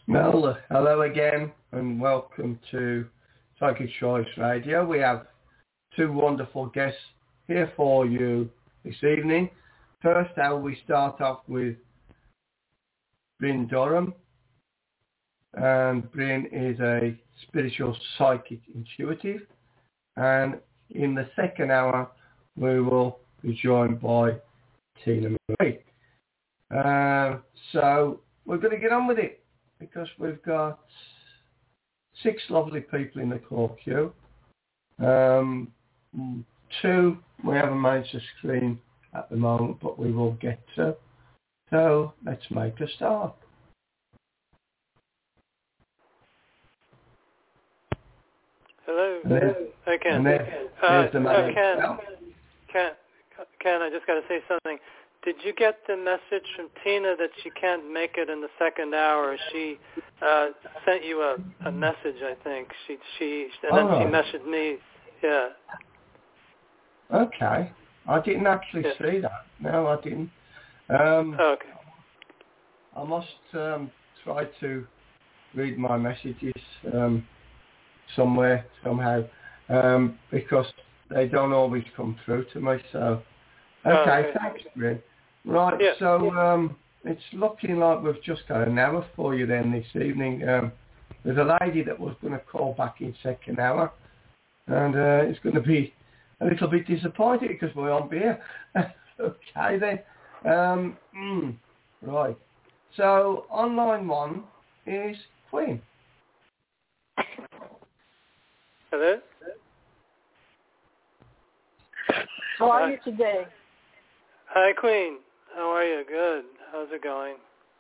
Well, hello again and welcome to Psychic Choice Radio. We have two wonderful guests here for you this evening. First hour we start off with Bryn Durham, and Bryn is a spiritual psychic intuitive, and in the second hour we will be joined by Tina Marie. So we're going to get on with it, because we've got 6 lovely people in the call queue. 2 we haven't managed to screen at the moment, but we will get to. So let's make a start. Hello. I can. There's the man. Ken, I just got to say something. Did you get the message from Tina that she can't make it in the second hour? She sent you a message, I think. Then she messaged me. Yeah. Okay. I didn't actually see that. No, I didn't. Okay. I must try to read my messages somewhere, somehow, because they don't always come through to me. So, okay. Thanks, Bryn. Right, yeah. So it's looking like we've just got an hour for you then this evening. There's a lady that was going to call back in second hour, and it's going to be a little bit disappointed because we won't be here. Okay then. Right. So on line 1 is Queen. Hello? How are you today? Hi, Queen. How are you? Good. How's it going?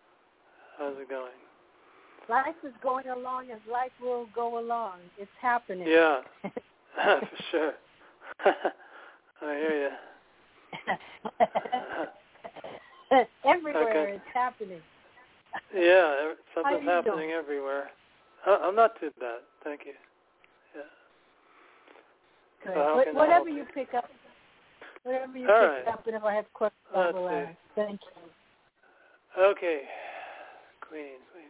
Life is going along as life will go along. It's happening. Yeah, for sure. I hear you. Everywhere it's happening. Yeah, something's happening everywhere. I'm not too bad, thank you. Yeah. Good. Whatever you pick up, and if I have questions, I will ask. Thank you. Okay, Queen.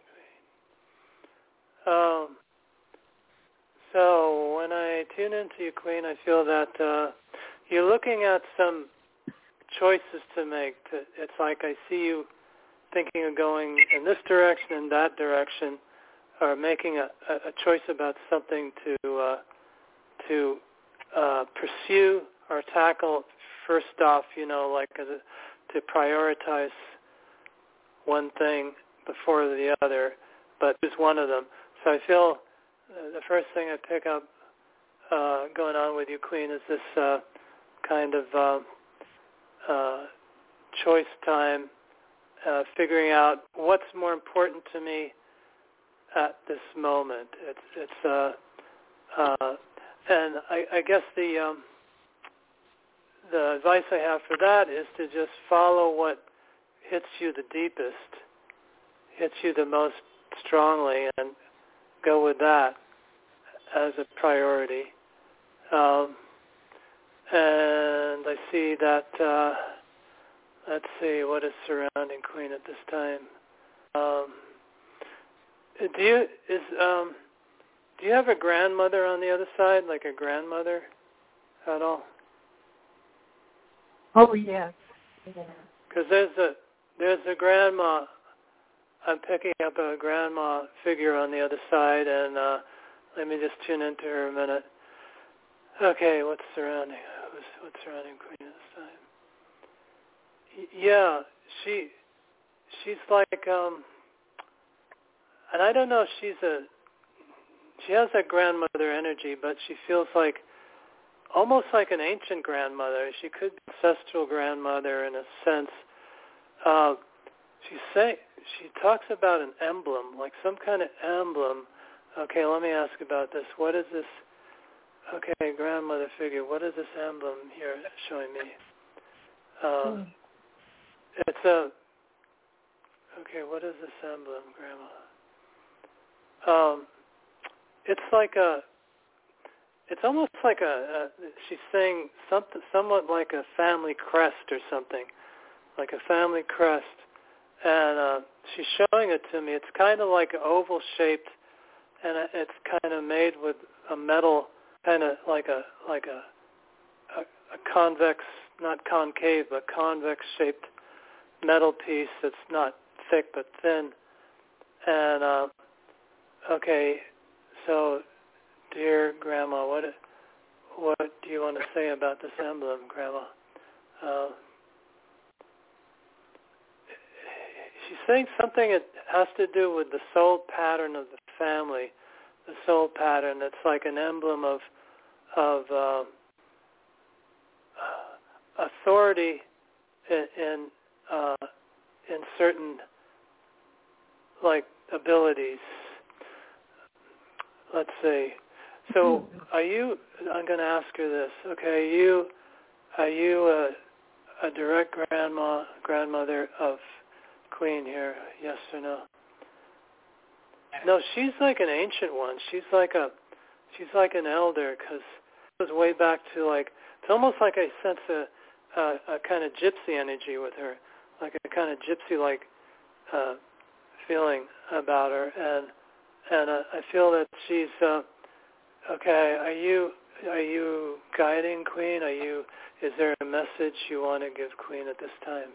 So when I tune into you, Queen, I feel that you're looking at some choices to make. It's like I see you thinking of going in this direction and that direction, or making a choice about something to pursue or tackle first off, like to prioritize one thing before the other, but just one of them. So I feel the first thing I pick up going on with you, Queen, is this kind of choice time, figuring out what's more important to me at this moment. And I guess the advice I have for that is to just follow what hits you the deepest, hits you the most strongly, and go with that as a priority. And I see that, let's see, what is surrounding Queen at this time? Do you have a grandmother on the other side, like a grandmother at all? Oh, yes. Because there's a grandma. I'm picking up a grandma figure on the other side, and let me just tune into her a minute. Okay, what's surrounding Queen at this time? Yeah, she's like, and I don't know if she has that grandmother energy, but she feels like almost like an ancient grandmother. She could be ancestral grandmother in a sense. She talks about an emblem, like some kind of emblem. Okay, let me ask about this. What is this? Okay, grandmother figure. What is this emblem here showing me? It's a. Okay, what is this emblem, Grandma? It's like a. It's almost like she's saying something, somewhat like a family crest or something, like a family crest. and she's showing it to me. It's kind of like oval shaped, and it's kind of made with a metal, kind of like a convex, not concave, but convex shaped metal piece that's not thick but thin. And okay, so dear Grandma, what do you want to say about this emblem, Grandma? She's saying something that has to do with the soul pattern of the family, the soul pattern. It's like an emblem of authority in certain like abilities. Let's see. So are you? I'm going to ask her this. Okay, are you a direct grandmother of Queen here? Yes or no? No, she's like an ancient one. She's like an elder, because it was way back to like, it's almost like I sense a kind of gypsy energy with her, like a kind of gypsy-like feeling about her, and I feel that she's okay. Are you guiding Queen? Is there a message you want to give Queen at this time?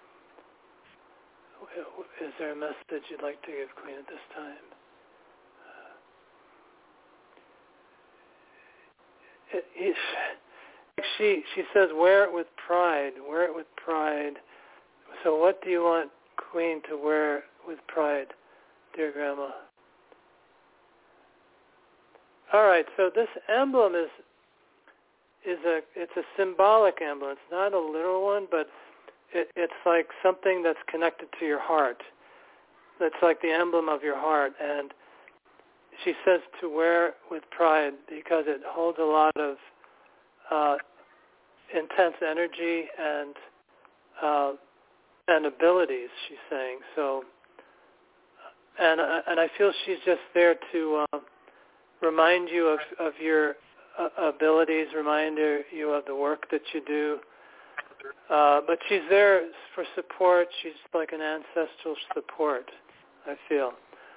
Is there a message you'd like to give Queen at this time? She says, wear it with pride. Wear it with pride. So what do you want Queen to wear with pride, dear Grandma? All right. So this emblem it's a symbolic emblem. It's not a literal one, but it's like something that's connected to your heart. It's like the emblem of your heart. And she says to wear with pride because it holds a lot of intense energy and abilities, she's saying. So, and I feel she's just there to remind you of your abilities, remind you of the work that you do. But she's there for support. She's like an ancestral support, I feel.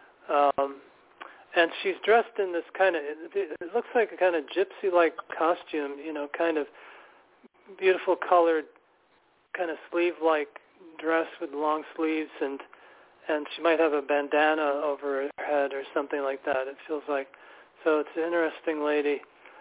And she's dressed in this kind of, it looks like a kind of gypsy-like costume, kind of beautiful colored, kind of sleeve-like dress with long sleeves, and she might have a bandana over her head or something like that, it feels like. So it's an interesting lady.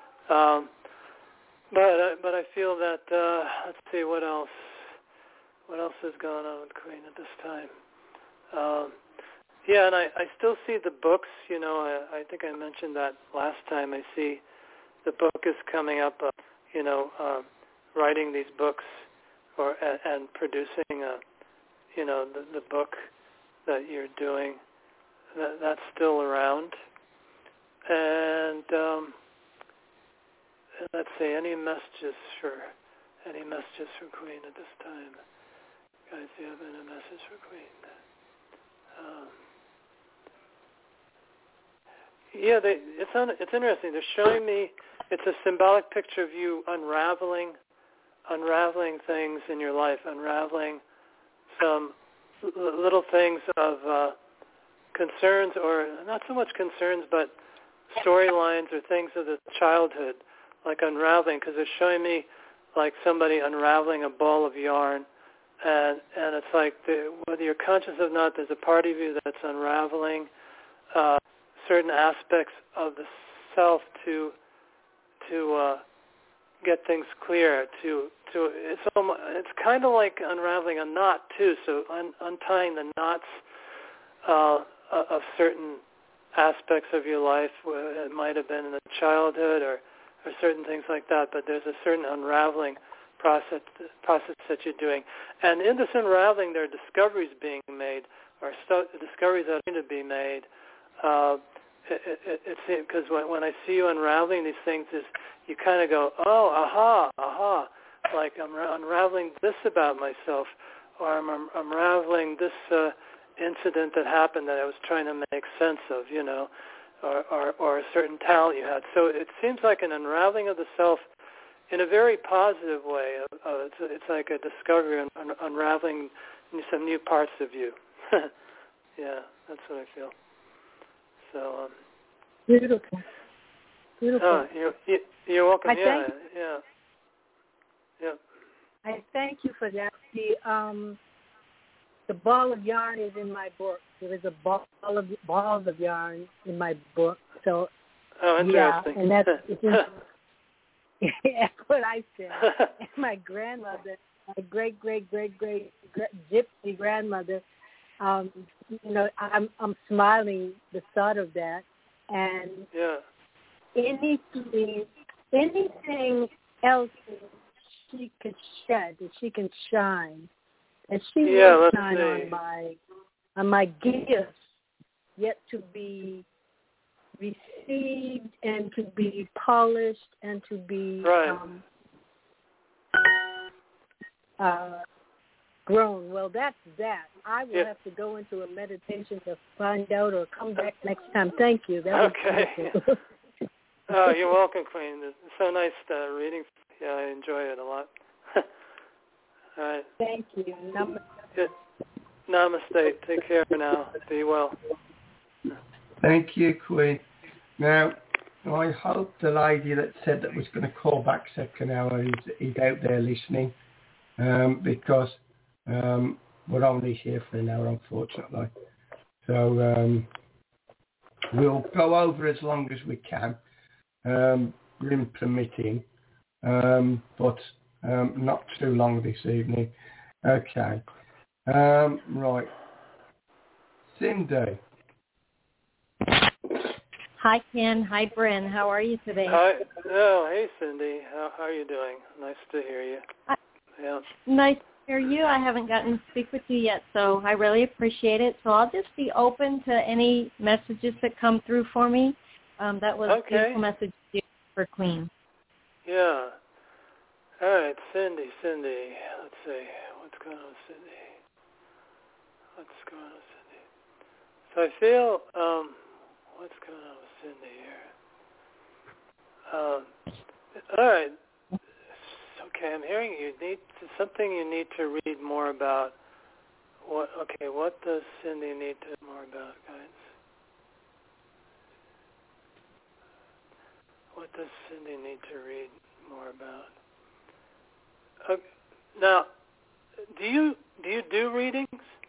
But I feel that, let's see, what else is going on with Queen at this time? Yeah, and I still see the books, I think I mentioned that last time. I see the book is coming up, writing these books and producing, the book that you're doing. That's still around. And let's see, any messages for Queen at this time? Guys, do you have any message for Queen? Yeah, it's interesting. They're showing me, it's a symbolic picture of you unraveling things in your life, unraveling some little things of concerns, or not so much concerns, but storylines or things of the childhood, like unraveling, because they're showing me like somebody unraveling a ball of yarn, and it's like whether you're conscious or not, there's a part of you that's unraveling certain aspects of the self to get things clear. It's kind of like unraveling a knot too. So untying the knots of certain aspects of your life, where it might have been in the childhood or certain things like that. But there's a certain unraveling process that you're doing, and in this unraveling, there are discoveries being made, or discoveries that are going to be made. It's because when I see you unraveling these things, you kind of go, oh, aha, like I'm unraveling this about myself, or I'm unraveling this incident that happened that I was trying to make sense of, or a certain talent you had. So it seems like an unraveling of the self in a very positive way. It's like a discovery, unraveling some new parts of you. Yeah, that's what I feel. So. Beautiful. Oh, you're welcome. Yeah. I thank you for that. The ball of yarn is in my book. There is a balls of yarn in my book. So. Oh, interesting. Yeah, and that's what I said. And my grandmother, my great gypsy grandmother, I'm smiling the thought of that. And anything else that she could shed, that she can shine, and she will shine on my gifts yet to be received and to be polished and to be grown. Well, that's that. I will have to go into a meditation to find out or come back next time. Thank you. That was beautiful. Oh, you're welcome, Queen. It's so nice reading. Yeah, I enjoy it a lot. All right. Thank you. Namaste. Take care now. Be well. Thank you, Queen. Now, I hope the lady that said that was going to call back second hour is out there listening, because we're only here for an hour, unfortunately. So we'll go over as long as we can, room permitting, but not too long this evening. Okay. Right. Cindy. Hi, Ken. Hi, Bryn. How are you today? Hi. Oh, hey, Cindy. How are you doing? Nice to hear you. Nice to hear you. I haven't gotten to speak with you yet, so I really appreciate it. So I'll just be open to any messages that come through for me. That was a beautiful message for Queen. Yeah. All right, Cindy. Let's see. What's going on, Cindy? So I feel, what's going on with Cindy here? All right. Okay, I'm hearing you need to read more about. What does Cindy need to more about, guys? What does Cindy need to read more about? Now, do you do readings?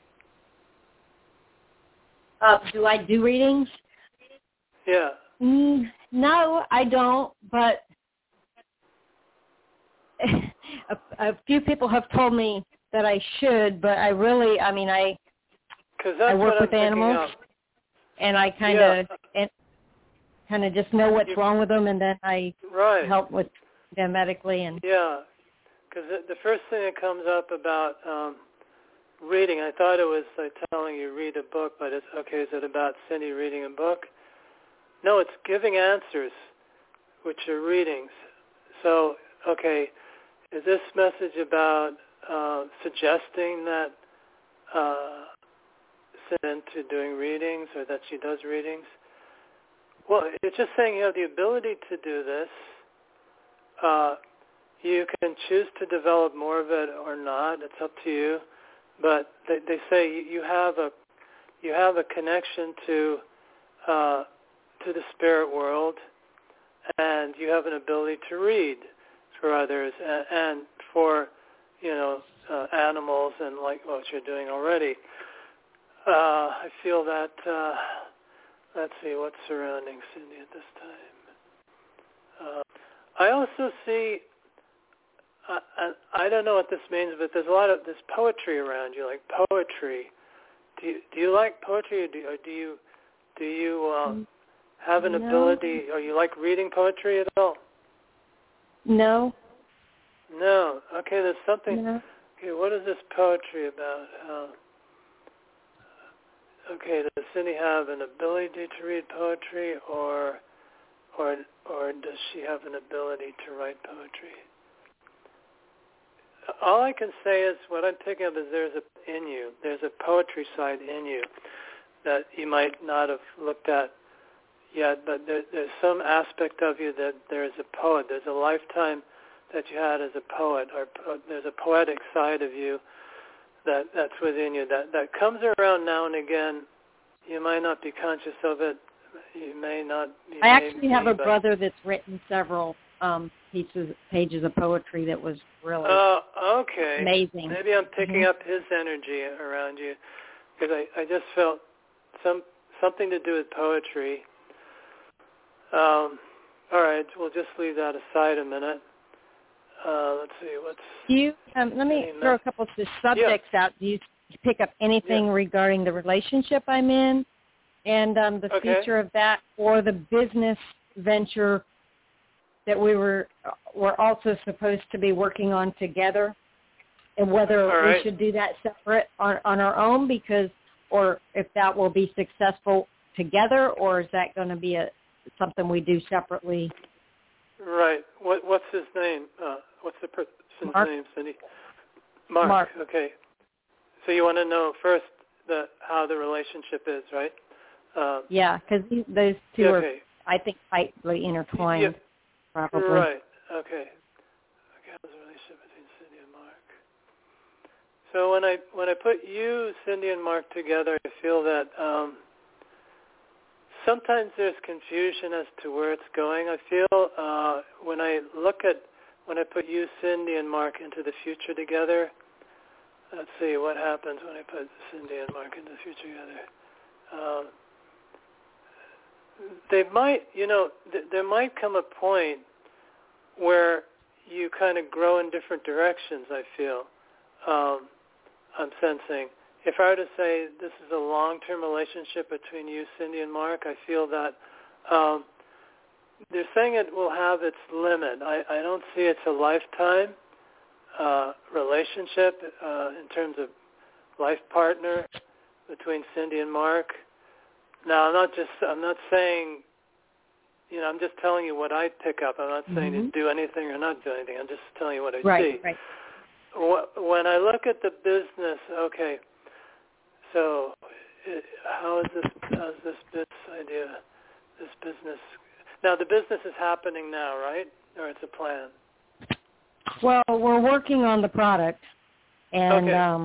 Do I do readings? Yeah. No, I don't, but a few people have told me that I should, but I really, I work with animals, and I kind of just know what's wrong with them, and then I help with them medically. And because the first thing that comes up about reading, I thought it was telling you read a book, but is it about Cindy reading a book? No, it's giving answers, which are readings. So, is this message about suggesting that Cindy doing readings, or that she does readings? Well, it's just saying you have the ability to do this. You can choose to develop more of it or not. It's up to you. But they say you have a connection to the spirit world, and you have an ability to read for others and for animals, and like what you're doing already. I feel that. Let's see what's surrounding Cindy at this time. I also see. I don't know what this means, but there's there's poetry around you, like poetry. Do you like poetry, or do you have an ability, or you like reading poetry at all? No. No. Okay, there's something. No. Okay, what is this poetry about? Does Cindy have an ability to read poetry, or does she have an ability to write poetry? All I can say is what I'm picking up is there's a poetry side in you that you might not have looked at yet, but there's some aspect of you that there's a poet. There's a lifetime that you had as a poet, or there's a poetic side of you that's within you that comes around now and again. You might not be conscious of it. You may not. I actually have a brother that's written several pages of poetry that was really okay. amazing. Maybe I'm picking up his energy around you, because I just felt something to do with poetry. All right, we'll just leave that aside a minute. Let's see what's. Let me throw a couple of subjects out. Do you pick up anything regarding the relationship I'm in, and the future of that, or the business venture that we're also supposed to be working on together, and whether we should do that separate on our own, or if that will be successful together, or is that going to be something we do separately? Right. What's his name? What's the person's name, Cindy? Mark. Okay. So you want to know first how the relationship is, right? Yeah, because those two are, I think, tightly intertwined. Yeah. Probably. Right. Okay. How's the relationship between Cindy and Mark? So when I put you, Cindy, and Mark together, I feel that sometimes there's confusion as to where it's going. I feel when I put you, Cindy, and Mark into the future together. Let's see what happens when I put Cindy and Mark into the future together. There might come a point where you kind of grow in different directions, I feel. I'm sensing. If I were to say this is a long-term relationship between you, Cindy, and Mark, I feel that they're saying it will have its limit. I don't see it's a lifetime relationship in terms of life partner between Cindy and Mark. Now, I'm not saying, I'm just telling you what I pick up. I'm not saying to do anything or not do anything. I'm just telling you what I see. Right. When I look at the business, okay, so how's this idea, this business? Now, the business is happening now, right? Or it's a plan? Well, we're working on the product, and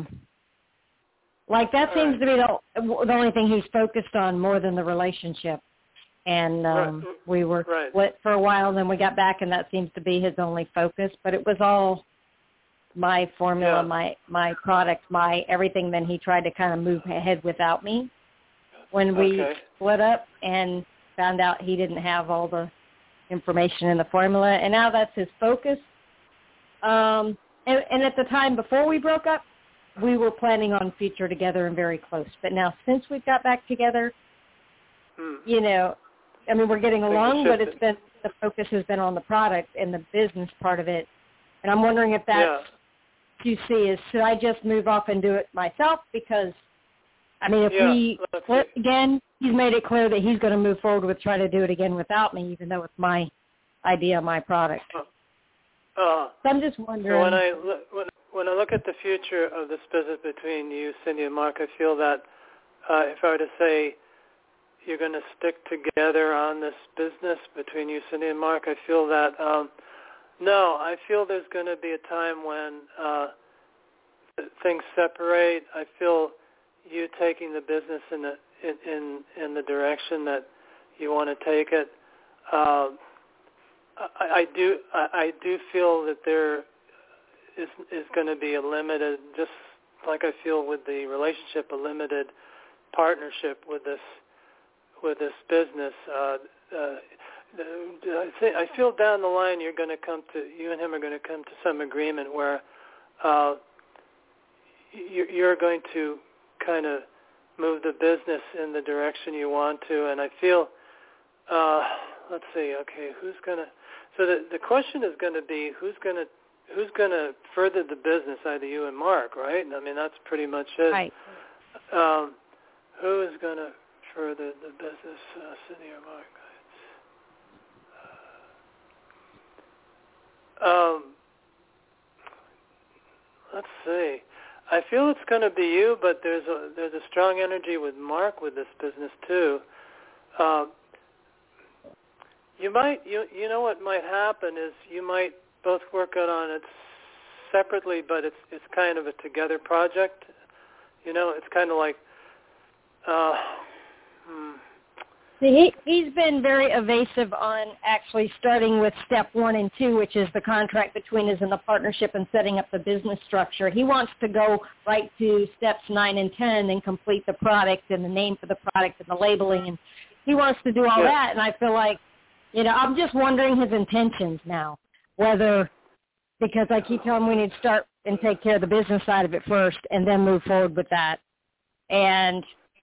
that seems to be the only thing he's focused on more than the relationship. And we were split for a while, then we got back, and that seems to be his only focus. But it was all my formula, my product, my everything. Then he tried to kind of move ahead without me. When we split up and found out he didn't have all the information in the formula, and now that's his focus. And at the time before we broke up, we were planning on future together and very close. But now since we've got back together, we're getting along, but the focus has been on the product and the business part of it. And I'm wondering if that's you see is, should I just move off and do it myself? Because, if we split again, he's made it clear that he's going to move forward with trying to do it again without me, even though it's my idea, my product. So I'm just wondering. So when I look at the future of this business between you, Cindy, and Mark, I feel that if I were to say you're going to stick together on this business between you, Cindy, and Mark, I feel that no. I feel there's going to be a time when things separate. I feel you taking the business in the direction that you want to take it. I do feel that there is going to be a limited, just like I feel with the relationship, a limited partnership with this business. I feel down the line you and him are going to come to some agreement where you're going to kind of move the business in the direction you want to, and I feel, let's see, okay, so the question is going to be who's going to further the business, either you and Mark, right? That's pretty much it. Right. Who is going to further the business, Cindy or Mark? Let's see. I feel it's going to be you, but there's a strong energy with Mark with this business too. You know what might happen is you might both work out on it separately, but it's kind of a together project. You know, it's kind of like. See, he's been very evasive on actually starting with step 1 and 2, which is the contract between us and the partnership and setting up the business structure. He wants to go right to steps 9 and 10 and complete the product and the name for the product and the labeling. And he wants to do all that. And I feel like, you know, I'm just wondering his intentions now, whether, because I keep telling him we need to start and take care of the business side of it first and then move forward with that. And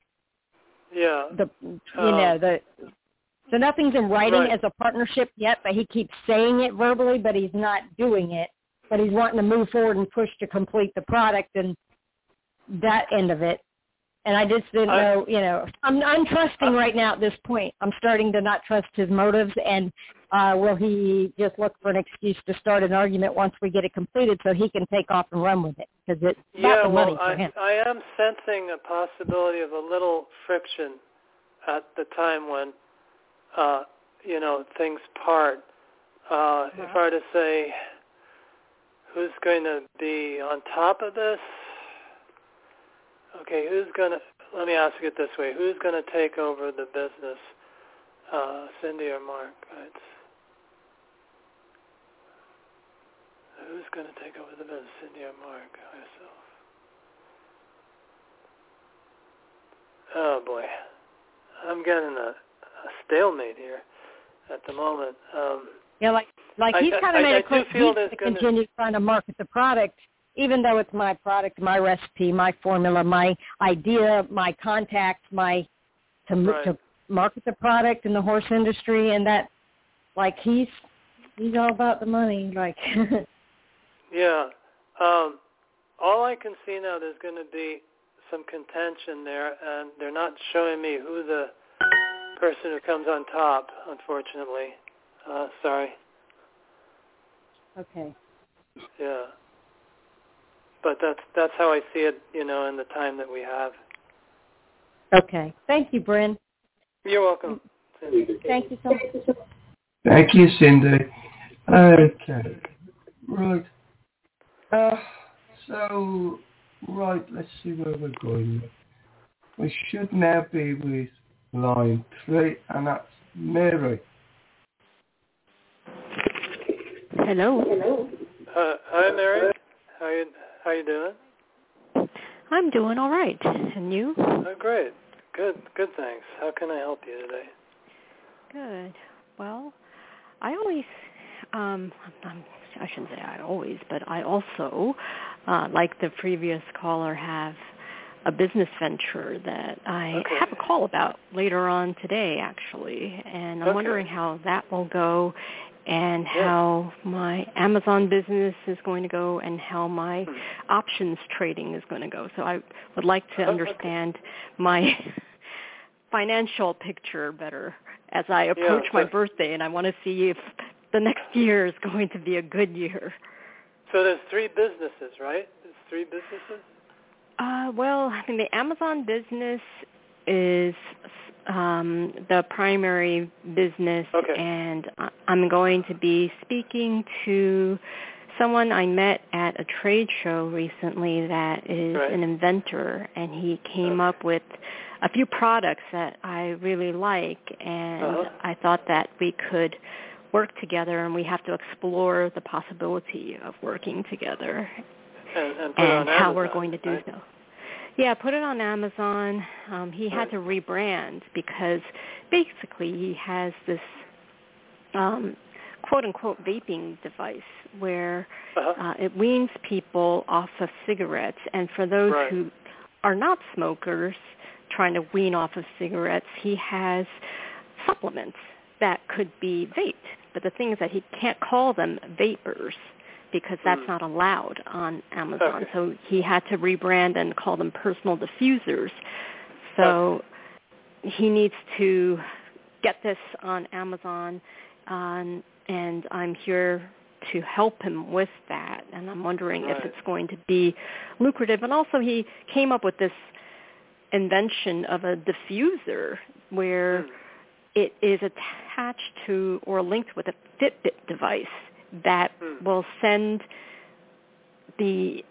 so nothing's in writing as a partnership yet, but he keeps saying it verbally, but he's not doing it. But he's wanting to move forward and push to complete the product and that end of it. And I just didn't know, you know, I'm trusting right now at this point. I'm starting to not trust his motives, and will he just look for an excuse to start an argument once we get it completed so he can take off and run with it? Because it's about the money for him. I am sensing a possibility of a little friction at the time when, you know, things part. If I were to say, who's going to be on top of this? Okay, let me ask it this way. Who's going to take over the business, Cindy or Mark? Right? Who's going to take over the business, Cindy or Mark? Myself. Oh, boy. I'm getting a stalemate here at the moment. Like he's kind of made it clear to continue trying to market the product, even though it's my product, my recipe, my formula, my idea, my contacts, to market the product in the horse industry, and that, like, he's all about the money, like. Yeah. All I can see now, there's going to be some contention there, and they're not showing me who the person who comes on top, unfortunately. Sorry. Okay. Yeah. But that's how I see it, you know, in the time that we have. Okay. Thank you, Bryn. You're welcome, Cindy. Thank you so much. Thank you, Cindy. Okay. Right. Let's see where we're going. We should now be with line 3, and that's Mary. Hello. Hi, Mary. How you doing? I'm doing all right. And you? Oh, great. Good, thanks. How can I help you today? Good. Well, I always, I shouldn't say I always, but I also, like the previous caller, have a business venture that I have a call about later on today, actually. And I'm wondering how that will go, and how my Amazon business is going to go, and how my options trading is going to go. So I would like to understand my financial picture better as I approach my birthday, and I want to see if the next year is going to be a good year. So there's 3 businesses, right? There's 3 businesses? Well, I mean, the Amazon business is the primary business, and I'm going to be speaking to someone I met at a trade show recently that is an inventor, and he came up with a few products that I really like, and I thought that we could work together, and we have to explore the possibility of working together and how we're going to do so. Yeah, put it on Amazon. He had to rebrand because basically he has this quote-unquote vaping device where it weans people off of cigarettes. And for those who are not smokers trying to wean off of cigarettes, he has supplements that could be vaped. But the thing is that he can't call them vapors because that's not allowed on Amazon. So he had to rebrand and call them personal diffusers. So he needs to get this on Amazon, and I'm here to help him with that. And I'm wondering if it's going to be lucrative. And also he came up with this invention of a diffuser where it is attached to or linked with a Fitbit device that will send the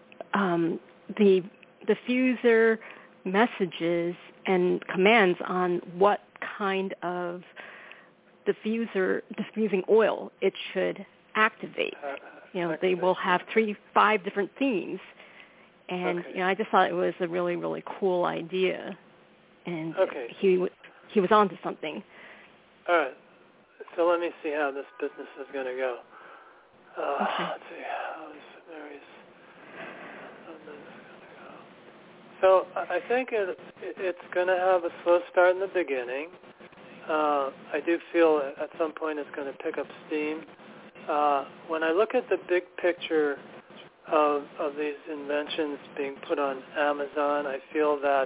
diffuser messages and commands on what kind of diffusing oil it should activate. They will have 5 different themes, and I just thought it was a really, really cool idea, and he was onto something. All right, so let me see how this business is going to go. Let's see how Mary's business is going to go. So I think it's going to have a slow start in the beginning. I do feel at some point it's going to pick up steam. When I look at the big picture of these inventions being put on Amazon, I feel that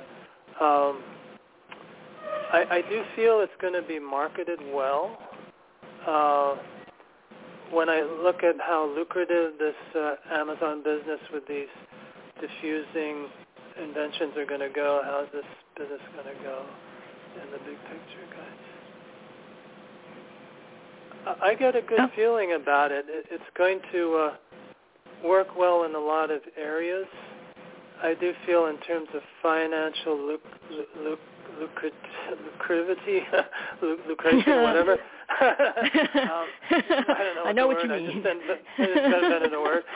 I do feel it's going to be marketed well. When I look at how lucrative this Amazon business with these diffusing inventions are going to go, how's this business going to go in the big picture, guys? I get a good feeling about it. It's going to work well in a lot of areas. I do feel in terms of financial lucrativity, lucration, whatever. I know what you mean. I just invented a word.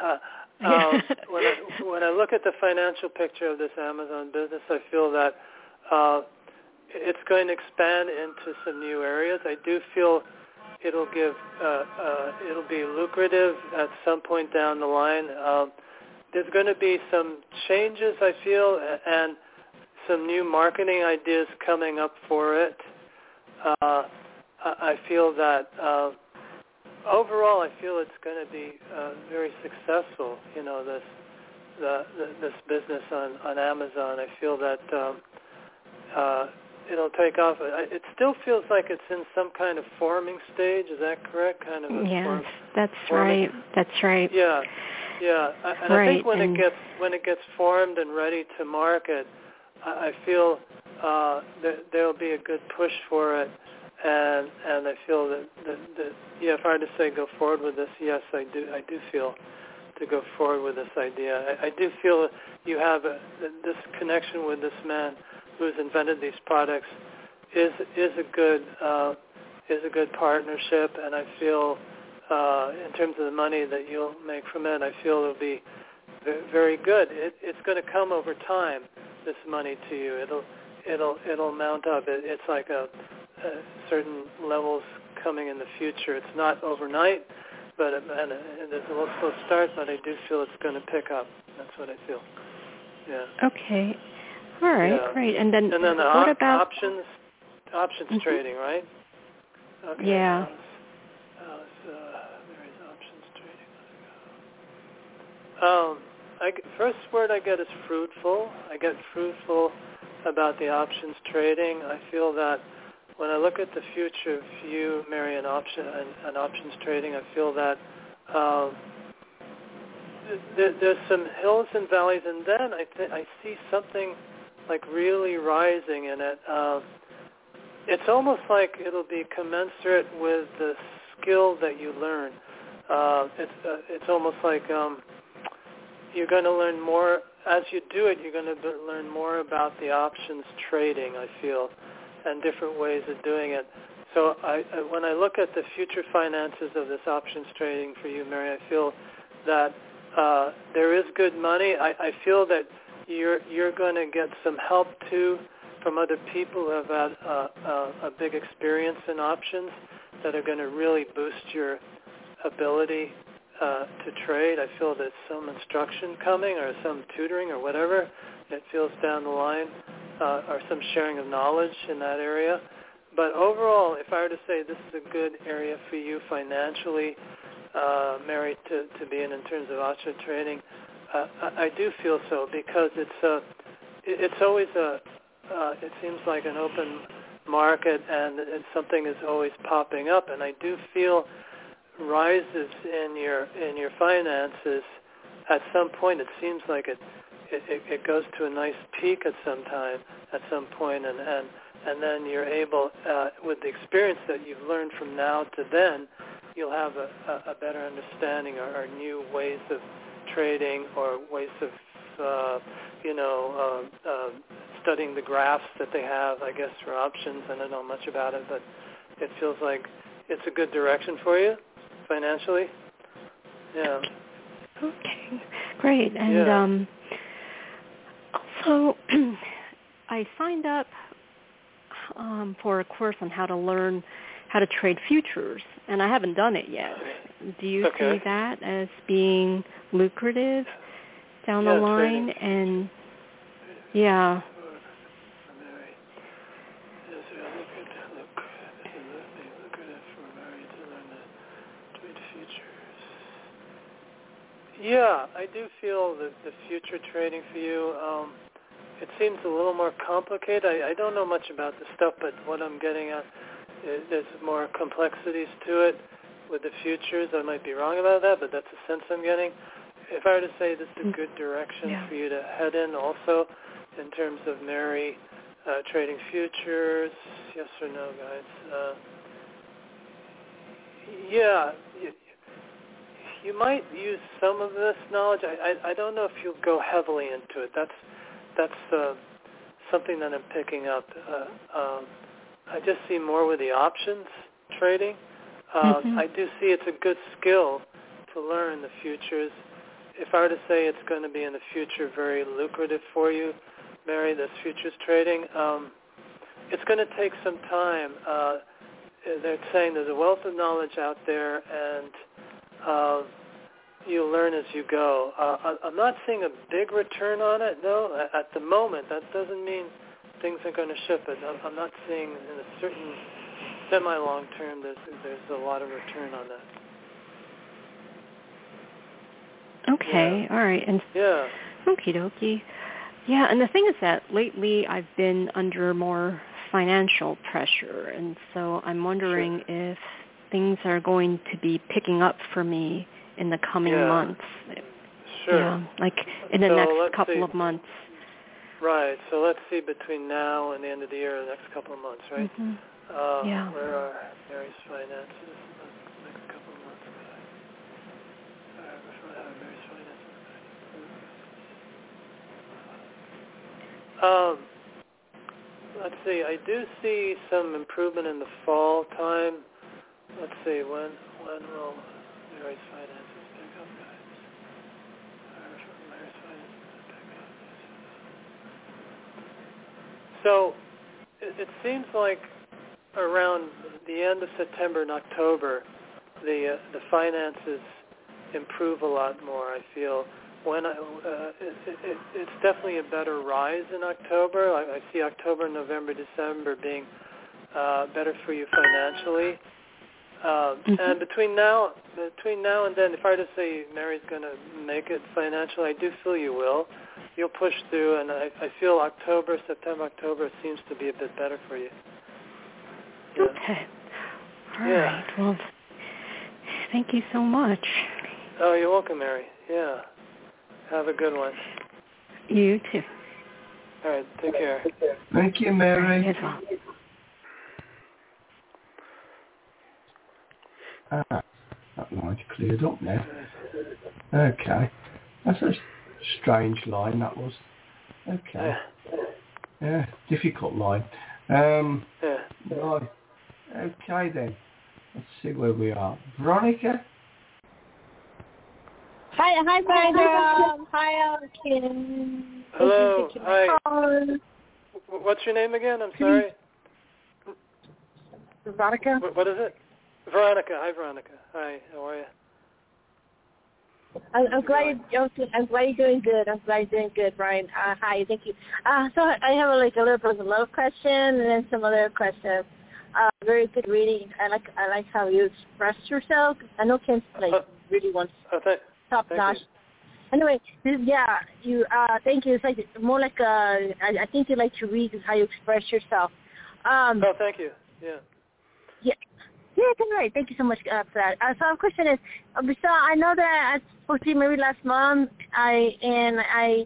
When I look at the financial picture of this Amazon business, I feel that it's going to expand into some new areas. I do feel it'll be lucrative at some point down the line. There's going to be some changes, I feel, and some new marketing ideas coming up for it. I feel that overall, I feel it's going to be very successful. This business on Amazon. I feel that it'll take off. It still feels like it's in some kind of forming stage. Is that correct? Kind of. Yes, that's right. That's right. Yeah. And I think when it gets formed and ready to market, I feel there'll be a good push for it, and I feel that if I were to say go forward with this, yes, I do feel to go forward with this idea. I do feel you have this connection with this man who's invented these products is a good partnership, and I feel in terms of the money that you'll make from it, I feel it'll be very good. It's going to come over time. This money to you, it'll mount up. It's like a certain levels coming in the future. It's not overnight, but and there's a little slow start. But I do feel it's going to pick up. That's what I feel. Yeah. Okay. All right. Yeah. Great. And then what about options mm-hmm. trading, right? Okay. Yeah. There's options trading. First word I get is fruitful. I get fruitful about the options trading. I feel that when I look at the future of you, Mary, and options trading, I feel that there's some hills and valleys, and then I see something like really rising in it. It's almost like it'll be commensurate with the skill that you learn. It's almost like you're going to learn more. As you do it, you're going to learn more about the options trading, I feel, and different ways of doing it. So when I look at the future finances of this options trading for you, Mary, I feel that there is good money. I feel that you're going to get some help, too, from other people who have had a big experience in options that are going to really boost your ability to trade. I feel there's some instruction coming or some tutoring or whatever it feels down the line, or some sharing of knowledge in that area. But overall, if I were to say this is a good area for you financially, Mary, to be in terms of option trading, I do feel so, because it's always it seems like an open market, and something is always popping up, and I do feel rises in your finances at some point. It seems like it goes to a nice peak at some point, and then you're able, with the experience that you've learned from now to then, you'll have a better understanding or new ways of trading or ways of, studying the graphs that they have, I guess, for options. I don't know much about it, but it feels like it's a good direction for you financially. Yeah. Okay, great. And also, I signed up for a course on how to learn how to trade futures, and I haven't done it yet. Do you see that as being lucrative down the line? Trading. And yeah. Yeah, I do feel that the future trading for you, it seems a little more complicated. I don't know much about the stuff, but what I'm getting at is there's more complexities to it with the futures. I might be wrong about that, but that's the sense I'm getting. If I were to say this is a good direction for you to head in also in terms of Mary trading futures, yes or no, guys? You might use some of this knowledge. I don't know if you'll go heavily into it. That's something that I'm picking up. I just see more with the options trading. I do see it's a good skill to learn the futures. If I were to say it's going to be in the future very lucrative for you, Mary, this futures trading, it's going to take some time. They're saying there's a wealth of knowledge out there, and you'll learn as you go. I'm not seeing a big return on it, no. At the moment, that doesn't mean things are going to shift. I'm not seeing in a certain semi-long term there's a lot of return on that. Okay, all right. And okie dokie. Yeah, and the thing is that lately I've been under more financial pressure, and so I'm wondering if things are going to be picking up for me in the coming months. Sure. Yeah, like in the next couple of months. Right. So let's see between now and the end of the year, the next couple of months, right? Mm-hmm. Where are Mary's finances the next couple of months? Mary's finances. Let's see. I do see some improvement in the fall time. Let's see. When will Mary's finances pick up, guys? Mary's finances pick up. So it seems like around the end of September and October, the finances improve a lot more. I feel when it's definitely a better rise in October. I see October, November, December being better for you financially. And between now and then, if I were to say Mary's going to make it financially, I do feel you will. You'll push through, and I feel September, October seems to be a bit better for you. Yeah. Okay. All right. Well, thank you so much. Oh, you're welcome, Mary. Yeah. Have a good one. You too. All right. Take care. Thank you, Mary. As well. That line's cleared up now. Okay. That's a strange line, that was. Okay. Yeah, difficult line. Right. Okay then. Let's see where we are. Veronica? Hi, Brenda. Hi, Kim. Hello. Hi. What's your name again? I'm sorry. Veronica. What is it? Veronica. Hi, Veronica. Hi. How are you? I'm glad you're doing good. I'm glad you're doing good, Brian. Hi, thank you. So I have a little bit of a love question and then some other questions. Very good reading. I like how you express yourself. I know Kim really wants top notch. Anyway, you. Thank you. It's like more like I think you like to read is how you express yourself. Thank you. Yeah. Yeah, that's right. Thank you so much for that. So our question is, so I know that I spoke to you maybe last month. It's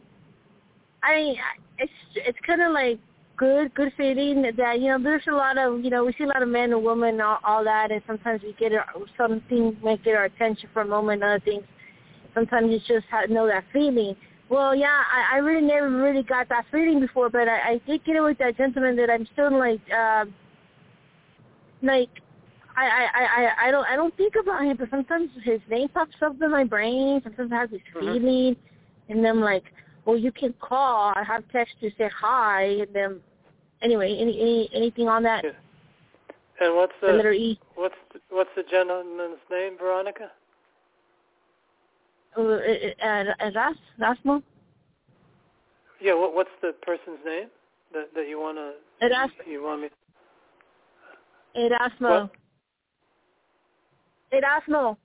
kind of like good feeling that there's a lot of we see a lot of men and women and all that, and sometimes we get something might get our attention for a moment, other things sometimes you just know that feeling. Well, yeah, I really never really got that feeling before, but I did get it with that gentleman that I'm still like I don't think about him, but sometimes his name pops up in my brain. Sometimes I have this feeling, and then I'm like, well, you can call. I have text to say hi, and then anyway, anything on that? Yeah. And what's the letter E? What's the gentleman's name, Veronica? Erasmo. Yeah. What's the person's name that you want to? You want me? Erasmo. What? Erasmo.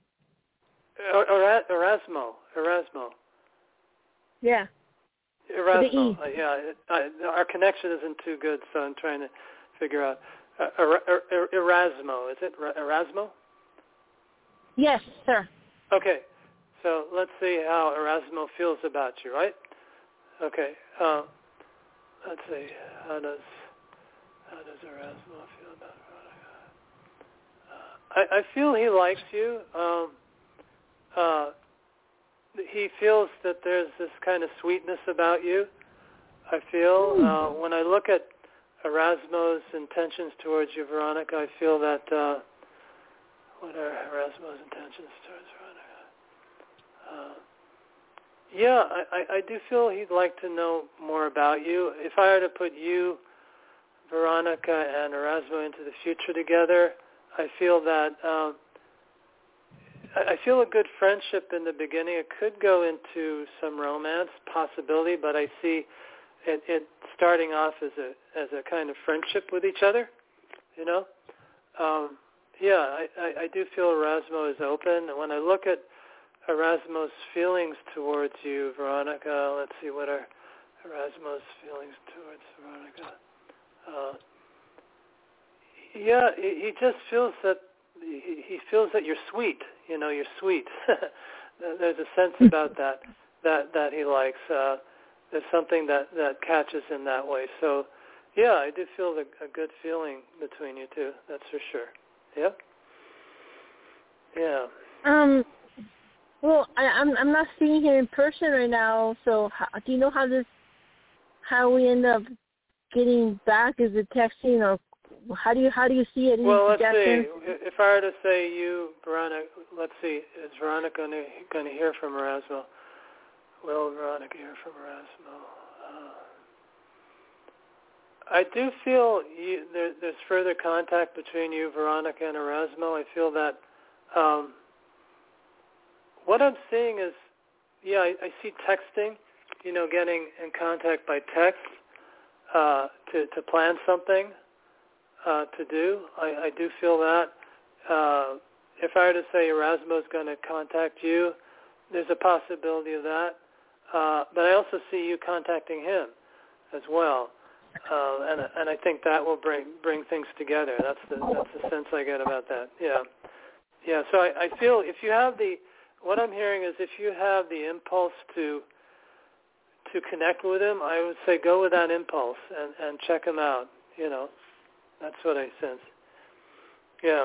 Erasmo. Yeah. Erasmo. Our connection isn't too good, so I'm trying to figure out. Erasmo. Is it Erasmo? Yes, sir. Okay. So let's see how Erasmo feels about you, right? Okay. Let's see. How does Erasmo feel about Veronica? I feel he likes you. He feels that there's this kind of sweetness about you. I feel when I look at Erasmo's intentions towards you, Veronica, I feel that what are Erasmo's intentions towards Veronica? I do feel he'd like to know more about you. If I were to put you, Veronica, and Erasmo into the future together, I feel that I feel a good friendship in the beginning. It could go into some romance possibility, but I see it starting off as a kind of friendship with each other. You know, I do feel Erasmo is open. When I look at Erasmo's feelings towards you, Veronica, let's see, what are Erasmo's feelings towards Veronica? He just feels that he feels that you're sweet. You know, you're sweet. There's a sense about that he likes. There's something that catches him that way. So, yeah, I do feel a good feeling between you two. That's for sure. Yep. Yeah. Well, I'm not seeing him in person right now. So, do you know how we end up getting back? Is it texting, or how do you see it? Well, let's see. If I were to say you, Veronica, let's see. Is Veronica going to hear from Erasmo? Will Veronica hear from Erasmo? I do feel there's further contact between you, Veronica, and Erasmo. I feel that what I'm seeing is, I see texting, getting in contact by text to plan something to do. I do feel that. If I were to say Erasmo's going to contact you, there's a possibility of that. But I also see you contacting him as well. And I think that will bring things together. That's the sense I get about that. Yeah. So I feel if you have what I'm hearing is if you have the impulse to connect with him, I would say go with that impulse and check him out. That's what I sense. Yeah.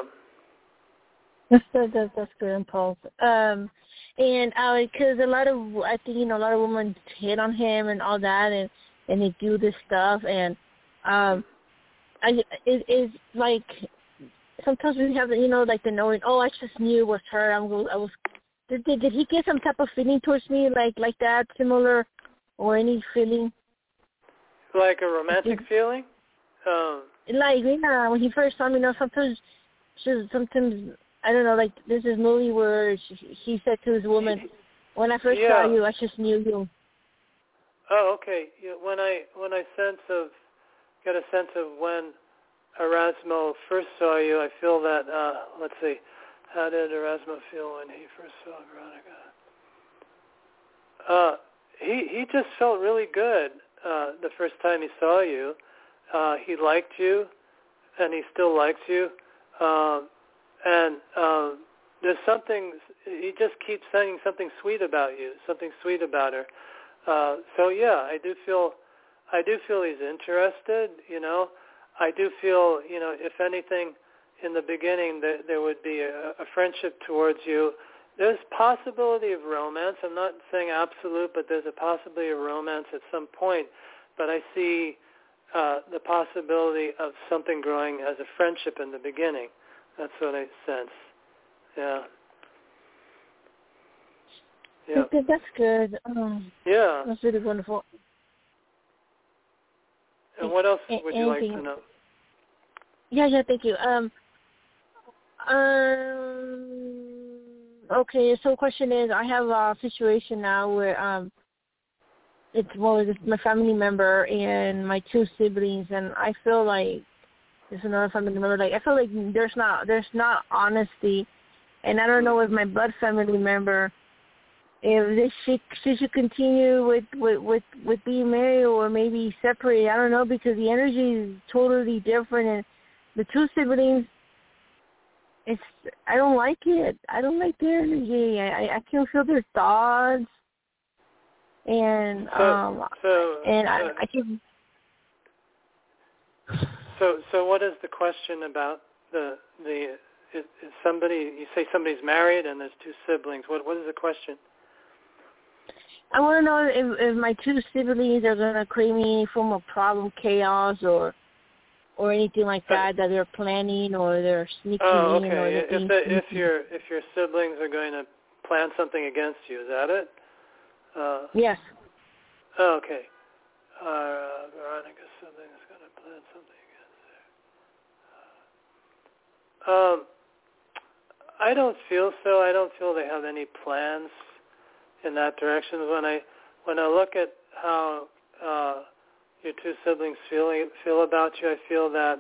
That's good impulse. And because I think a lot of women hit on him and all that, and they do this stuff, and it's like sometimes we have like the knowing. Oh, I just knew it was her. Did he get some type of feeling towards me like that, similar, or any feeling? Like a romantic feeling? Like when he first saw me, sometimes I don't know. Like there's this movie where he said to his woman, "When I first saw you, I just knew you." Oh, okay. When I get a sense of when Erasmo first saw you, I feel that. Let's see, how did Erasmo feel when he first saw Veronica? He just felt really good the first time he saw you. He liked you, and he still likes you. And there's something. He just keeps saying something sweet about you, something sweet about her. So yeah, I do feel he's interested. I do feel if anything, in the beginning there would be a friendship towards you, there's possibility of romance. I'm not saying absolute, but there's a possibility of romance at some point. But I see the possibility of something growing as a friendship in the beginning. That's what I sense. Yeah. Yeah. That's good. Yeah. That's really wonderful. And what else would you like to know? Yeah, thank you. Okay, so the question is, I have a situation now where it's my family member and my two siblings, and I feel like there's another family member. Like I feel like there's not honesty, and I don't know if my blood family member, if she should continue with being married or maybe separate. I don't know, because the energy is totally different, and the two siblings, I don't like it. I don't like their energy. I can feel their thoughts, and I can. So what is the question about the is somebody? You say somebody's married and there's two siblings. What is the question? I want to know if my two siblings are going to create me any form of problem, chaos, or anything like that they're planning or they're sneaking in. Oh, okay. Or if your siblings are going to plan something against you, is that it? Yes. Oh, okay. Veronica's sibling is going to plan something against her. I don't feel so. I don't feel they have any plans in that direction. When I look at how your two siblings feel about you, I feel that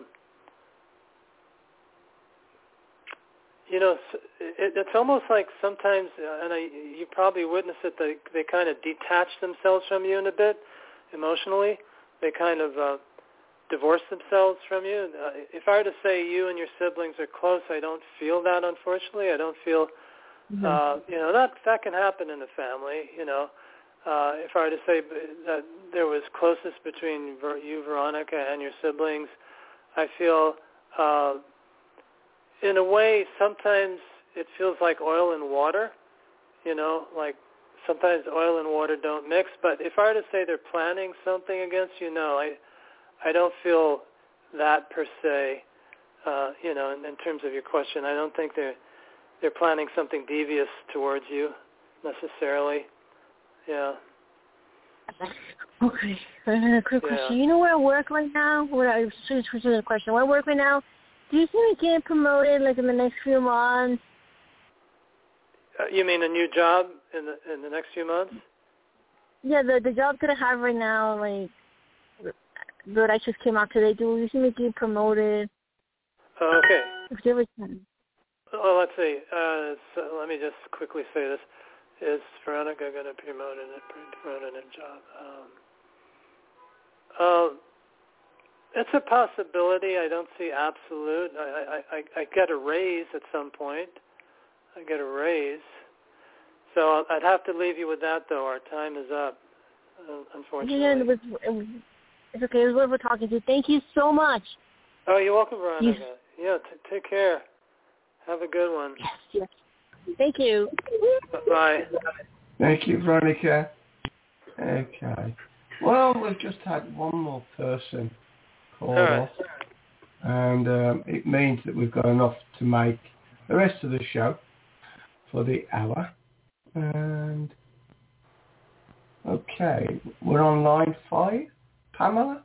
it's almost like sometimes, and you probably witness it, they kind of detach themselves from you in a bit emotionally. They kind of divorce themselves from you. If I were to say you and your siblings are close, I don't feel that, unfortunately. I don't feel, that can happen in a family, If I were to say that there was closeness between you, Veronica, and your siblings, I feel, in a way, sometimes it feels like oil and water, like sometimes oil and water don't mix. But if I were to say they're planning something against you, no, I don't feel that per se, in terms of your question. I don't think they're planning something devious towards you necessarily. Yeah. Okay. A quick question. You know where I work right now? Where I switch to the question. Where I work right now? Do you see me getting promoted like in the next few months? You mean a new job in the next few months? Yeah, the job that I have right now, like that I just came out today. Do you see me getting promoted? Okay. Well, let's see. So let me just quickly say this. Is Veronica going to be promoted in a job? It's a possibility. I don't see absolute. I get a raise at some point. I get a raise. So I'd have to leave you with that, though. Our time is up, unfortunately. Yeah, it's okay. It was wonderful talking to you. Thank you so much. Oh, you're welcome, Veronica. Yeah, take care. Have a good one. Yes. Thank you. Bye. Thank you, Veronica. Okay. Well, we've just had one more person call off, and it means that we've got enough to make the rest of the show for the hour. And okay, we're on line 5. Pamela?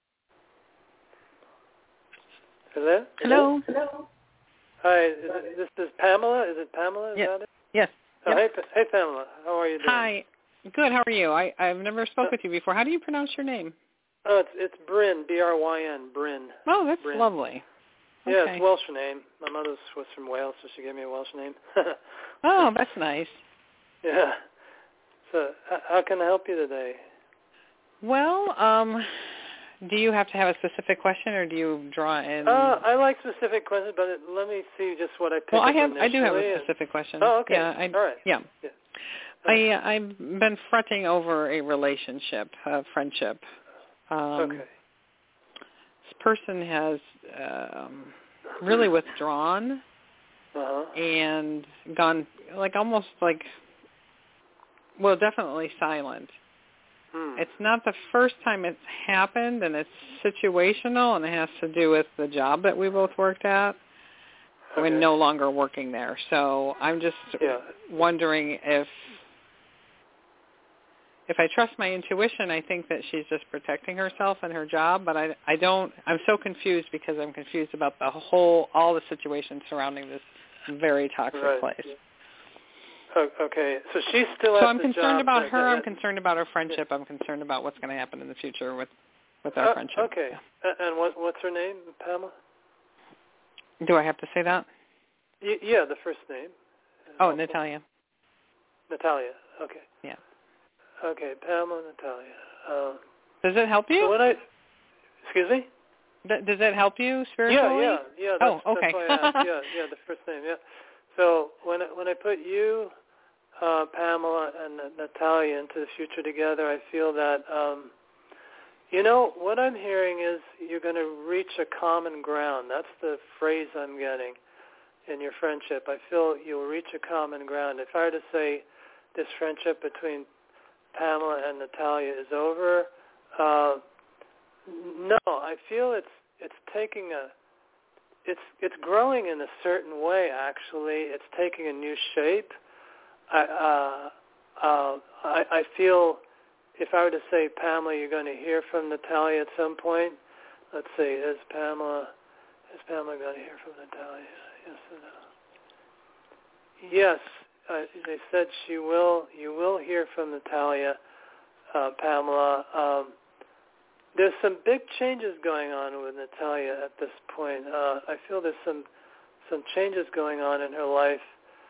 Hello? Hi, this is Pamela? Is it Pamela? That it? Yes. Oh, yep. Hey, Pamela. How are you doing? Hi. Good. How are you? I've never spoke with you before. How do you pronounce your name? Oh, it's Bryn, B-R-Y-N, Bryn. Oh, that's Bryn. lovely. Yeah, okay. It's a Welsh name. My mother was from Wales, so she gave me a Welsh name. Oh, that's nice. Yeah. So how can I help you today? Well, do you have to have a specific question, or do you draw in? I like specific questions, but let me see just what I picked up initially. I do have a specific question. Oh, okay. Yeah, all right. Yeah. I've been fretting over a relationship, a friendship. Okay. This person has really withdrawn and gone like almost like, well, definitely silent. It's not the first time it's happened, and it's situational, and it has to do with the job that we both worked at. We're no longer working there. So I'm just wondering if I trust my intuition, I think that she's just protecting herself and her job, but I don't. I'm so confused because I'm confused about all the situations surrounding this very toxic place. Okay, so she's still at the job. So I'm concerned about her. I'm concerned about our friendship. I'm concerned about what's going to happen in the future with our friendship. Okay, and what's her name, Pamela? Do I have to say that? Yeah, the first name. Oh, Natalia. Natalia, okay. Yeah. Okay, Pamela, Natalia. Does it help you? So excuse me? Does that help you spiritually? Yeah. That's why I asked. Yeah, the first name, yeah. So when I put you, Pamela, and Natalia into the future together, I feel that, what I'm hearing is you're going to reach a common ground. That's the phrase I'm getting in your friendship. I feel you'll reach a common ground. If I were to say this friendship between Pamela and Natalia is over, no, I feel it's taking it's growing in a certain way. Actually, it's taking a new shape. I feel if I were to say, Pamela, you're going to hear from Natalia at some point. Let's see, is Pamela going to hear from Natalia? Yes or no? Yes, they said she will. You will hear from Natalia, Pamela. There's some big changes going on with Natalia at this point. I feel there's some changes going on in her life.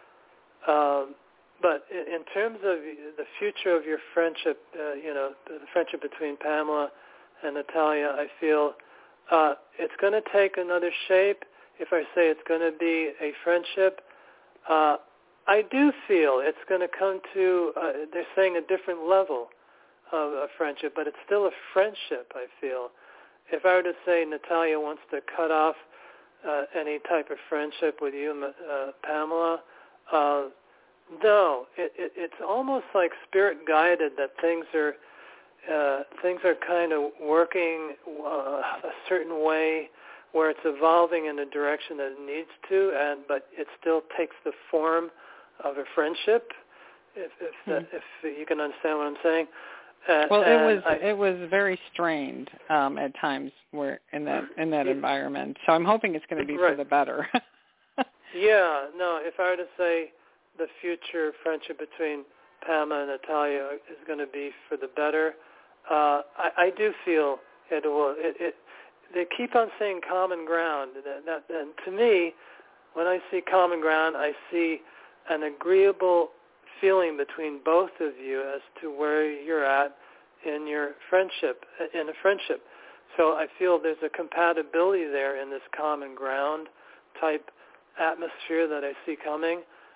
But in terms of the future of your friendship, the friendship between Pamela and Natalia, I feel it's going to take another shape. If I say it's going to be a friendship, I do feel it's going to come to, they're saying a different level of a friendship, but it's still a friendship, I feel. If I were to say Natalia wants to cut off any type of friendship with you, Pamela, no, it's almost like spirit guided that things are kind of working a certain way where it's evolving in the direction that it needs to, but it still takes the form of a friendship. If you can understand what I'm saying. Well, it was very strained at times where in that environment. So I'm hoping it's going to be for the better. Yeah, no. If I were to say the future friendship between Pamela and Natalia is going to be for the better, I do feel it will. They keep on saying common ground, and to me, when I see common ground, I see an agreeable feeling between both of you as to where you're at in your friendship, in a friendship. So I feel there's a compatibility there in this common ground type atmosphere that I see coming,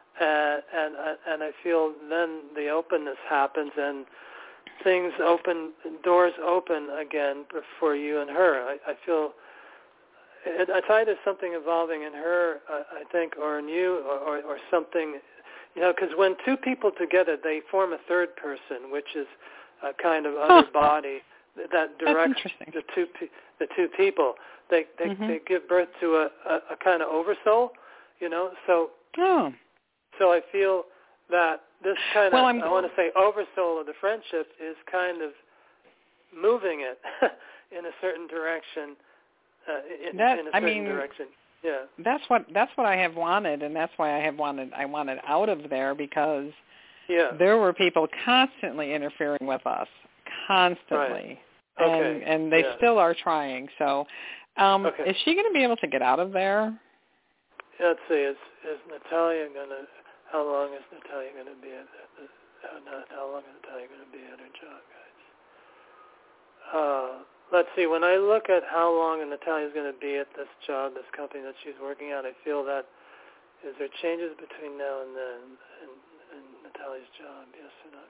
and I feel then the openness happens and things open, doors open again for you and her. I feel it's either something evolving in her, I think, or in you, or something. Because when two people together, they form a third person, which is a kind of other body that directs the two people. They give birth to a kind of oversoul, So I feel that this kind of I want to say oversoul of the friendship is kind of moving it in a certain direction. Direction. Yeah. That's what I have wanted, and that's why I wanted out of there, because there were people constantly interfering with us, constantly, right. and they still are trying. So, is she going to be able to get out of there? Let's see. Is Natalia going to? How long is Natalia going to be at? How long is Natalia going to be at her job, guys? Let's see, when I look at how long Natalia's going to be at this job, this company that she's working at, I feel that is there changes between now and then in Natalia's job, yes or no,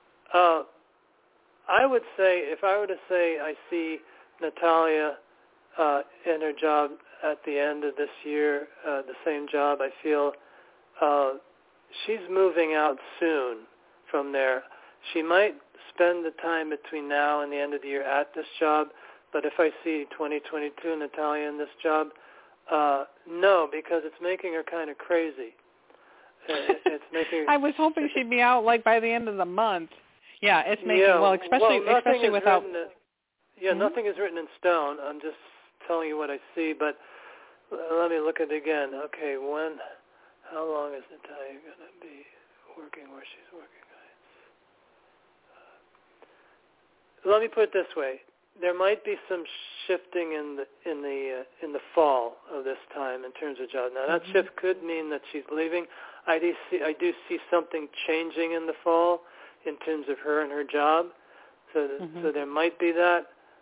guys? I would say, if I were to say I see Natalia in her job at the end of this year, the same job. I feel she's moving out soon from there. She might spend the time between now and the end of the year at this job, but if I see 2022 Natalia in this job, no, because it's making her kind of crazy. It's making. I was hoping she'd be out like by the end of the month. Yeah, it's making especially without. Nothing is written in stone. I'm just telling you what I see. But let me look at it again. Okay, how long is Natalia going to be working where she's working? Let me put it this way: there might be some shifting in the fall of this time in terms of job. Now that shift could mean that she's leaving. I do see something changing in the fall in terms of her and her job. So there might be that.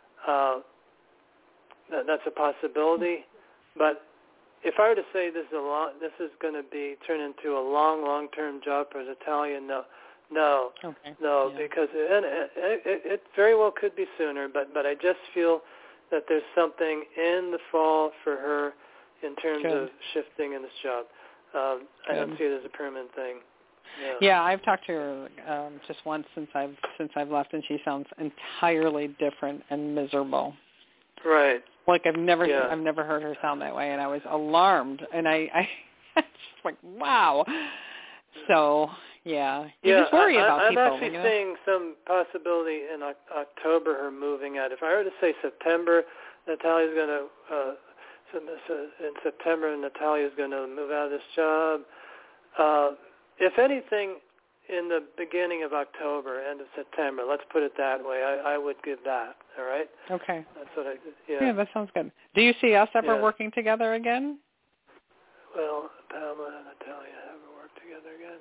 That's a possibility. But if I were to say this is going to be turned into a long-term job for Natalia, no, because it very well could be sooner. But I just feel that there's something in the fall for her in terms of shifting in this job. I don't see it as a permanent thing. Yeah, I've talked to her just once since I've left, and she sounds entirely different and miserable. Right. Like I've never heard her sound that way, and I was alarmed, and I just like, wow. So you just worry about people. I'm actually seeing some possibility in October her moving out. If I were to say September, Natalia's going to in September, Natalia's going to move out of this job. If anything, in the beginning of October, end of September, let's put it that way, I would give that, all right? Okay. That's what I did. Yeah, that sounds good. Do you see us ever working together again? Well, Pamela and Natalia ever work together again?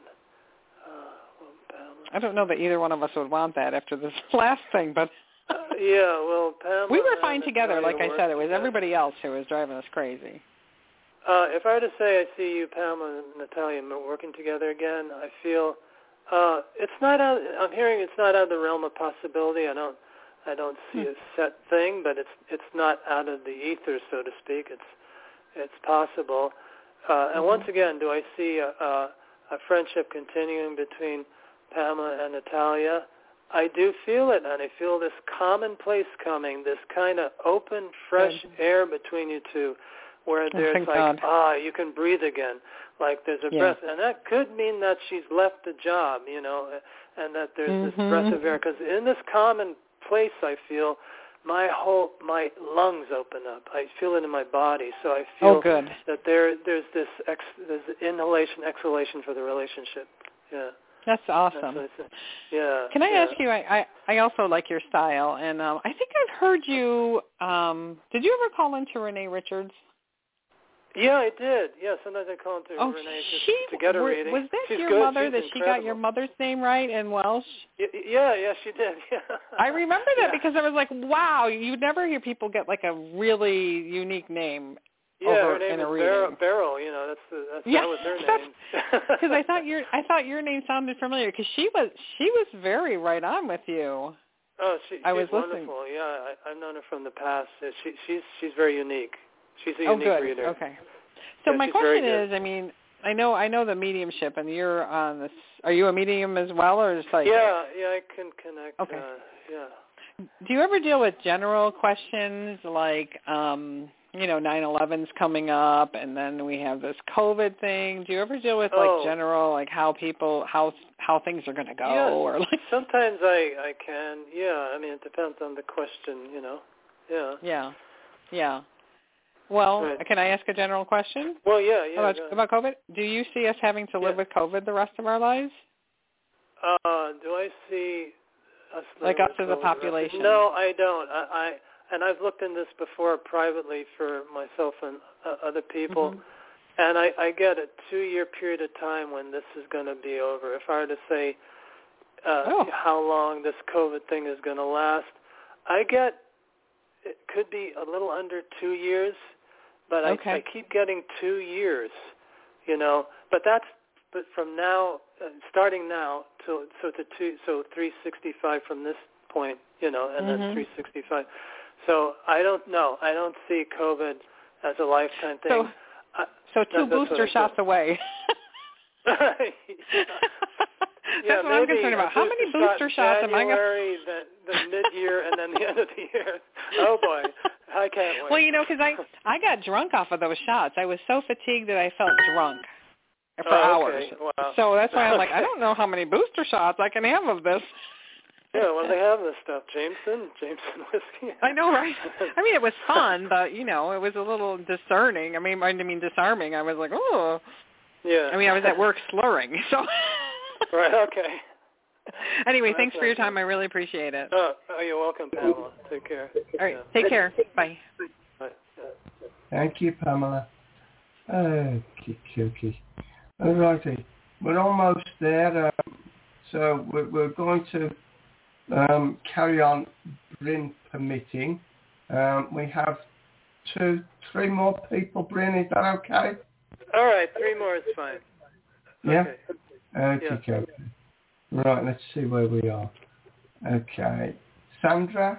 I don't know that either one of us would want that after this last thing, but... Pamela... We were fine together, like I said. It was everybody else who was driving us crazy. If I were to say I see you, Pamela and Natalia, working together again, I feel it's not out. I'm hearing it's not out of the realm of possibility. I don't see a set thing, but it's not out of the ether, so to speak. It's possible. And once again, do I see a friendship continuing between Pamela and Natalia? I do feel it, and I feel this commonplace coming, this kind of open, fresh air between you two, where there's you can breathe again, like there's a breath. And that could mean that she's left the job, and that there's this breath of air. Because in this common place, I feel my lungs open up. I feel it in my body. So I feel that there's this inhalation, exhalation for the relationship. Yeah. That's awesome. Can I ask you, I also like your style, and I think I've heard you, did you ever call into Renee Richards? Yeah, I did. Yeah, sometimes I call into Renee to get a reading. Was that She's your good. mother, She's that incredible. she got your mother's name right in Welsh? Yeah, she did. Yeah. I remember that because I was like, wow, you never hear people get like a really unique name. Her name is Beryl. That was her name. Because I thought your name sounded familiar because she was very right on with you. Oh, she's wonderful. Yeah, I've known her from the past. She's very unique. She's a unique reader. Okay. So my question is, I know the mediumship, and you're on this. Are you a medium as well, or just like? Yeah, I can connect. Okay. Do you ever deal with general questions like? 9/11's coming up, and then we have this COVID thing. Do you ever deal with general, like how things are going to go? Yeah, or like sometimes I can. Yeah, it depends on the question, Yeah. Yeah. Well, Can I ask a general question? Well, yeah. About COVID? Do you see us having to live with COVID the rest of our lives? Do I see us like us as a population? No, I don't. And I've looked in this before privately for myself and other people, and I get a 2-year period of time when this is going to be over. If I were to say how long this COVID thing is going to last, I get it could be a little under 2 years, but I keep getting 2 years, But from now, starting now, so 365 from this point, and then 365. So I don't know. I don't see COVID as a lifetime thing. So two booster shots away. That's what I'm concerned about. How many booster shots am I going to... the mid-year, and then the end of the year. Oh, boy. I can't wait. Well, because I got drunk off of those shots. I was so fatigued that I felt drunk for hours. Wow. So that's why I'm like, I don't know how many booster shots I can have of this. Yeah, well, they have this stuff. Jameson whiskey. I know, right? I mean, it was fun, but, it was a little discerning. I mean, disarming. I was like, oh. Yeah. I mean, I was at work slurring, so. Right, okay. Anyway, thanks for your time. I really appreciate it. Oh, you're welcome, Pamela. Take care. All right, take care. Bye. Bye. Thank you, Pamela. Okay. All righty. We're almost there. So we're going to carry on, Bryn permitting. We have 3 more people, Bryn. Is that okay? All right, 3 more is fine. Yeah? Okay. Okay. Right, let's see where we are. Okay. Sandra?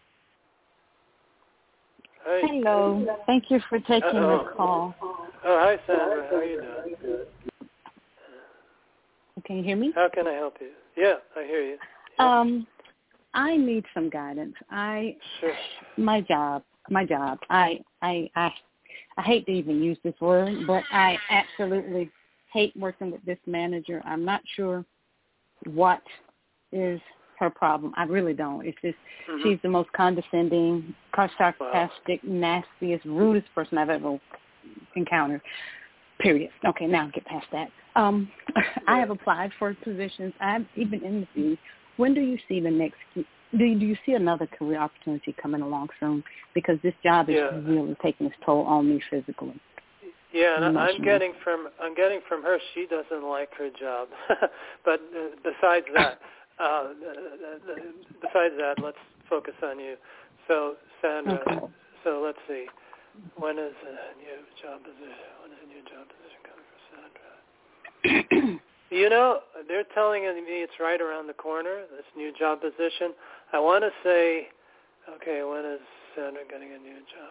Hey. Hello. Thank you for taking the call. Oh, hi, Sandra. How are you doing? Can you hear me? How can I help you? Yeah, I hear you. I need some guidance. Sure. My job. I hate to even use this word, but I absolutely hate working with this manager. I'm not sure what is her problem. I really don't. It's just she's the most condescending, sarcastic, nastiest, rudest person I've ever encountered. Period. Okay, now get past that. I have applied for positions. I've even interviewed. When do you see the next? Do you see another career opportunity coming along soon? Because this job is really taking its toll on me physically. Yeah, and I'm getting from her she doesn't like her job. But besides that, let's focus on you. So Sandra, so let's see. When is a new job position coming for Sandra? They're telling me it's right around the corner, this new job position. I want to say, okay, when is Sandra getting a new job,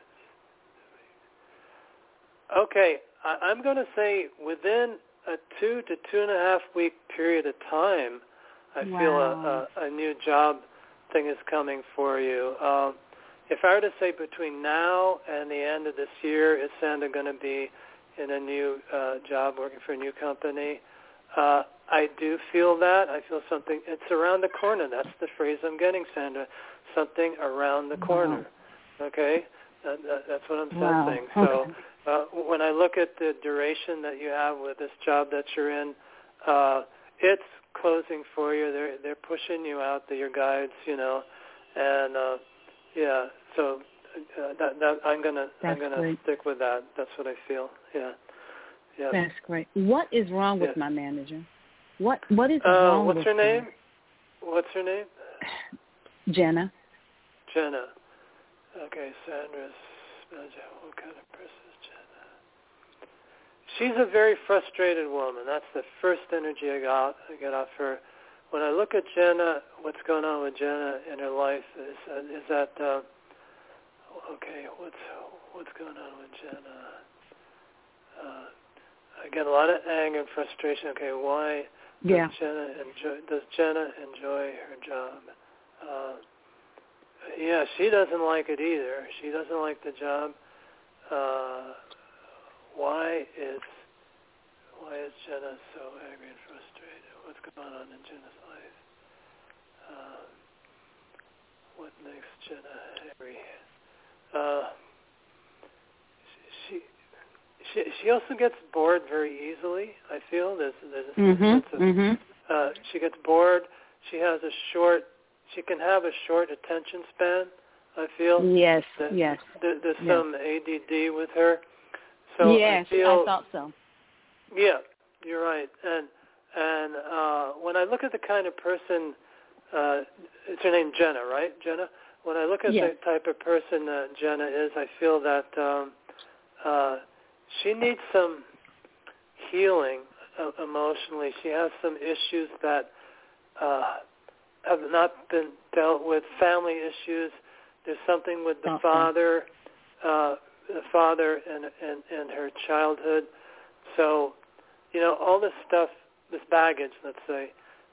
guys? Okay, I'm going to say within a 2 to 2.5 week period of time, I feel a new job thing is coming for you. If I were to say between now and the end of this year, is Sandra going to be in a new job working for a new company? I do feel that. I feel something. It's around the corner. That's the phrase I'm getting, Sandra. Something around the corner. Okay? That's what I'm sensing. So when I look at the duration that you have with this job that you're in, it's closing for you. They're pushing you out, your guides, and so that I'm gonna stick with that. That's what I feel. Yeah. That's great. What is wrong with my manager? What is wrong with her? What's her name? Jenna. Jenna. Okay, Sandra's manager. What kind of person is Jenna? She's a very frustrated woman. That's the first energy I get off her. When I look at Jenna, what's going on with Jenna in her life is that okay? What's going on with Jenna? I get a lot of anger and frustration. Okay, why does Jenna enjoy her job? She doesn't like it either. She doesn't like the job. Why is Jenna so angry and frustrated? What's going on in Jenna's life? What makes Jenna angry? She also gets bored very easily. I feel there's a sense of she gets bored. She can have a short attention span. I feel yes. There's some ADD with her. So yes, I thought so. Yeah, you're right. And when I look at the kind of person, it's her name Jenna, right? Jenna. When I look at the type of person that Jenna is, I feel that she needs some healing emotionally. She has some issues that have not been dealt with, family issues There's something with the father and her childhood. So, all this stuff, this baggage, let's say,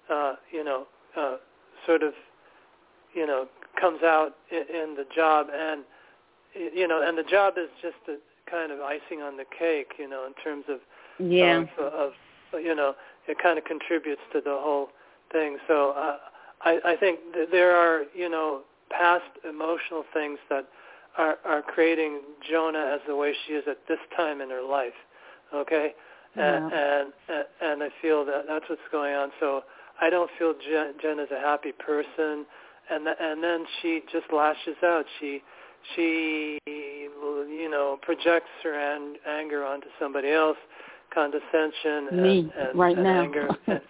sort of, comes out in the job, and and the job is just a kind of icing on the cake, in terms of it kind of contributes to the whole thing. So I think that there are past emotional things that are creating Jonah as the way she is at this time in her life. Okay, and I feel that that's what's going on. So I don't feel Jen is a happy person, and then she just lashes out. She projects her anger onto somebody else, condescension and anger.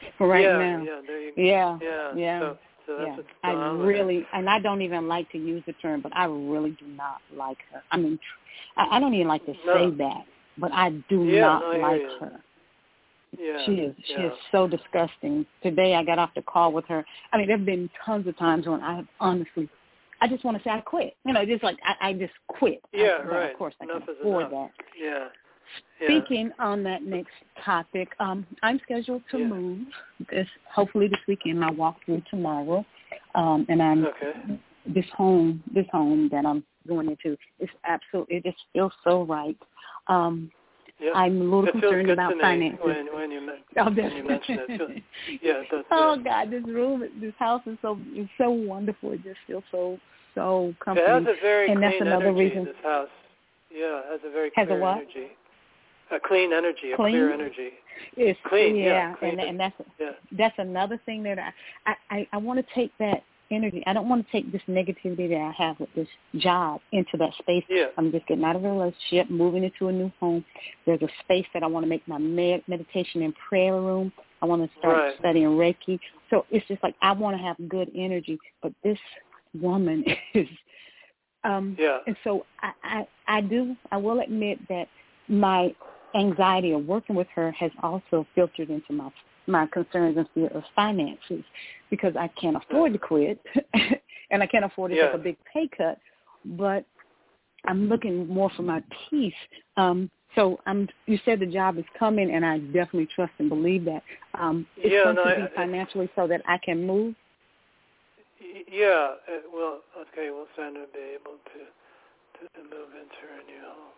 So that's what's going on. And I don't even like to use the term, but I really do not like her. I mean, I don't even like to say that, but I do not like her. Yeah, she is so disgusting. Today I got off the call with her. I mean, there have been tons of times when I just want to say I quit. Just like I just quit. Yeah, right. Of course, I can afford that. Yeah. Speaking on that next topic, I'm scheduled to move hopefully this weekend. I walk through tomorrow, and I'm this home that I'm going into is absolutely. It just feels so right. I'm a little concerned about finances. When you mention it. It does. Oh God, this house is so wonderful. It just feels so comfortable. It has a very and clean that's another energy. Reason. This house. Yeah, it has a very clear energy. A clean energy, clear energy. It's clean. Clean. And that's another thing that I want to take that energy. I don't want to take this negativity that I have with this job into that space. Yeah. I'm just getting out of a relationship, moving into a new home. There's a space that I want to make my meditation and prayer room. I want to start studying Reiki. So it's just like I want to have good energy, but this woman is and so I will admit that my anxiety of working with her has also filtered into my concerns and fear of finances, because I can't afford to quit and I can't afford to take a big pay cut, but I'm looking more for my peace. So you said the job is coming, and I definitely trust and believe that. It's going to be financially so that I can move. Yeah, will Sandra be able to move into her new home?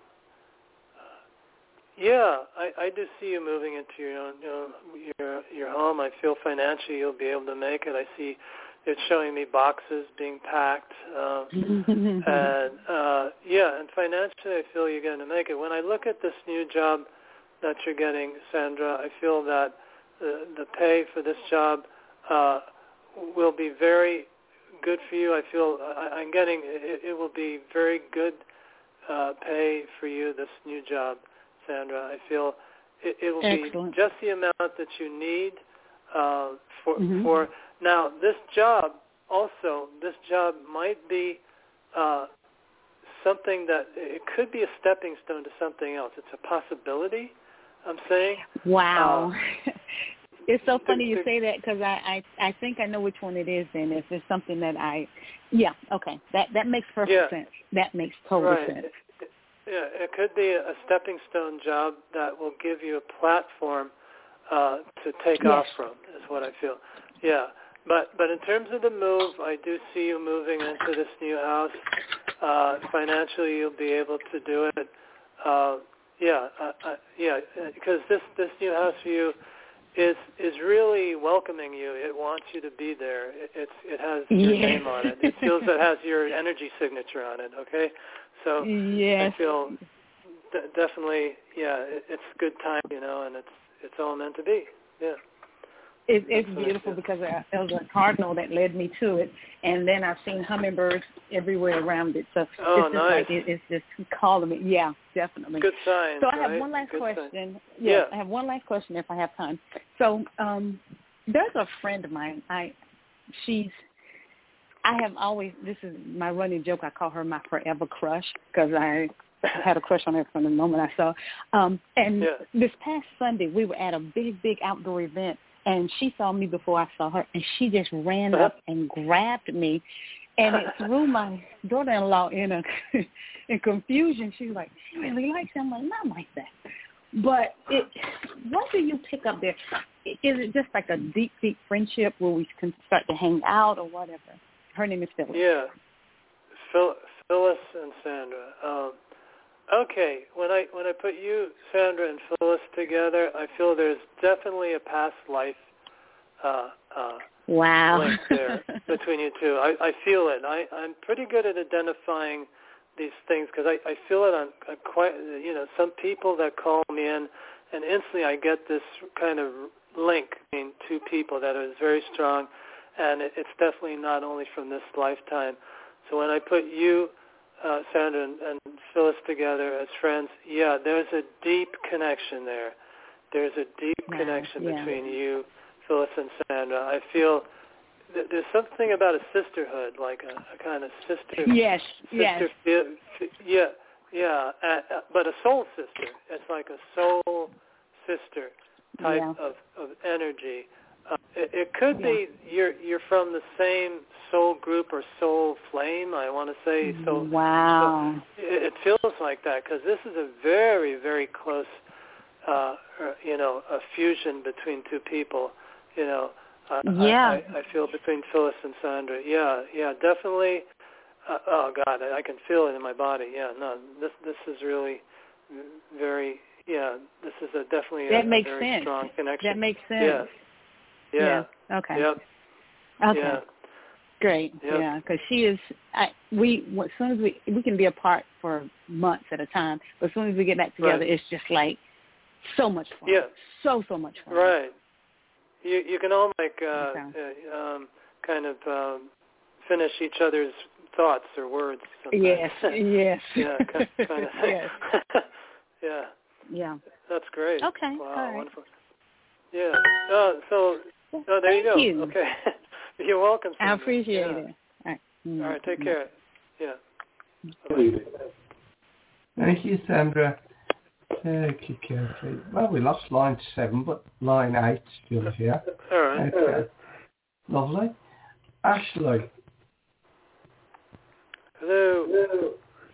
I do see you moving into your home. I feel financially you'll be able to make it. I see it's showing me boxes being packed, and financially I feel you're going to make it. When I look at this new job that you're getting, Sandra, I feel that the pay for this job will be very good for you. I feel I'm getting it will be very good pay for you, this new job, Sandra. I feel it will Excellent. be just the amount that you need for now. This job might be something that it could be a stepping stone to something else. It's a possibility, I'm saying. Wow. It's so funny you say that, because I think I know which one it is. Then if it's something that that makes perfect sense. That makes total sense. It could be a stepping stone job that will give you a platform to take off from, is what I feel. Yeah, but in terms of the move, I do see you moving into this new house. Financially, you'll be able to do it. Because this new house for you is really welcoming you. It wants you to be there. It has your name on it. It feels it has your energy signature on it. Okay, so I feel definitely it's good time, and it's all meant to be. Yeah. It's beautiful, because it was a cardinal that led me to it, and then I've seen hummingbirds everywhere around it. So it's just nice. It's just calling me. Yeah, definitely. Good sign. So I have one last question. I have one last question if I have time. So there's a friend of mine. This is my running joke. I call her my forever crush, because I had a crush on her from the moment I saw. This past Sunday, we were at a big outdoor event, and she saw me before I saw her, and she just ran up and grabbed me And it threw my daughter-in-law in confusion. She was like, she really likes him. I'm like, not like that. But what do you pick up there? Is it just like a deep, deep friendship where we can start to hang out or whatever? Her name is Phyllis. Yeah, Phyllis and Sandra. Okay, when I put you, Sandra, and Phyllis together, I feel there's definitely a past life link there between you two. I feel it. I'm pretty good at identifying these things because I feel it on quite, some people that call me in, and instantly I get this kind of link between two people that is very strong, and it's definitely not only from this lifetime. So when I put you, Sandra, and Phyllis together as friends, yeah, there's a deep connection there. There's a deep connection between you, Phyllis, and Sandra. I feel there's something about a sisterhood, like a kind of sister. Yes. But a soul sister. It's like a soul sister type of energy. It could be you're from the same soul group or soul flame, I want to say. So, wow. So it feels like that because this is a very, very close, a fusion between two people. I feel between Phyllis and Sandra. Yeah, definitely. Oh God, I can feel it in my body. Yeah, no, this is really very. Yeah, this is definitely a very strong connection. That makes sense. Yeah. Okay. Yep. Okay. Yeah. Great. Yep. Yeah, because she is. As soon as we can be apart for months at a time, but as soon as we get back together, it's just like so much fun. Yeah. So much fun. Right. You can all kind of finish each other's thoughts or words sometimes. Yes. Yeah, kind of thing. Yes. Yeah. That's great. Okay. Wow, all right. Wonderful. Yeah. There you go. You. Okay. You're welcome. I appreciate it. All right. Take care. Yeah. Thank you, Sandra. Take care. Well, we lost line 7, but line 8 still here. All right. Okay. Lovely. Ashley. Hello.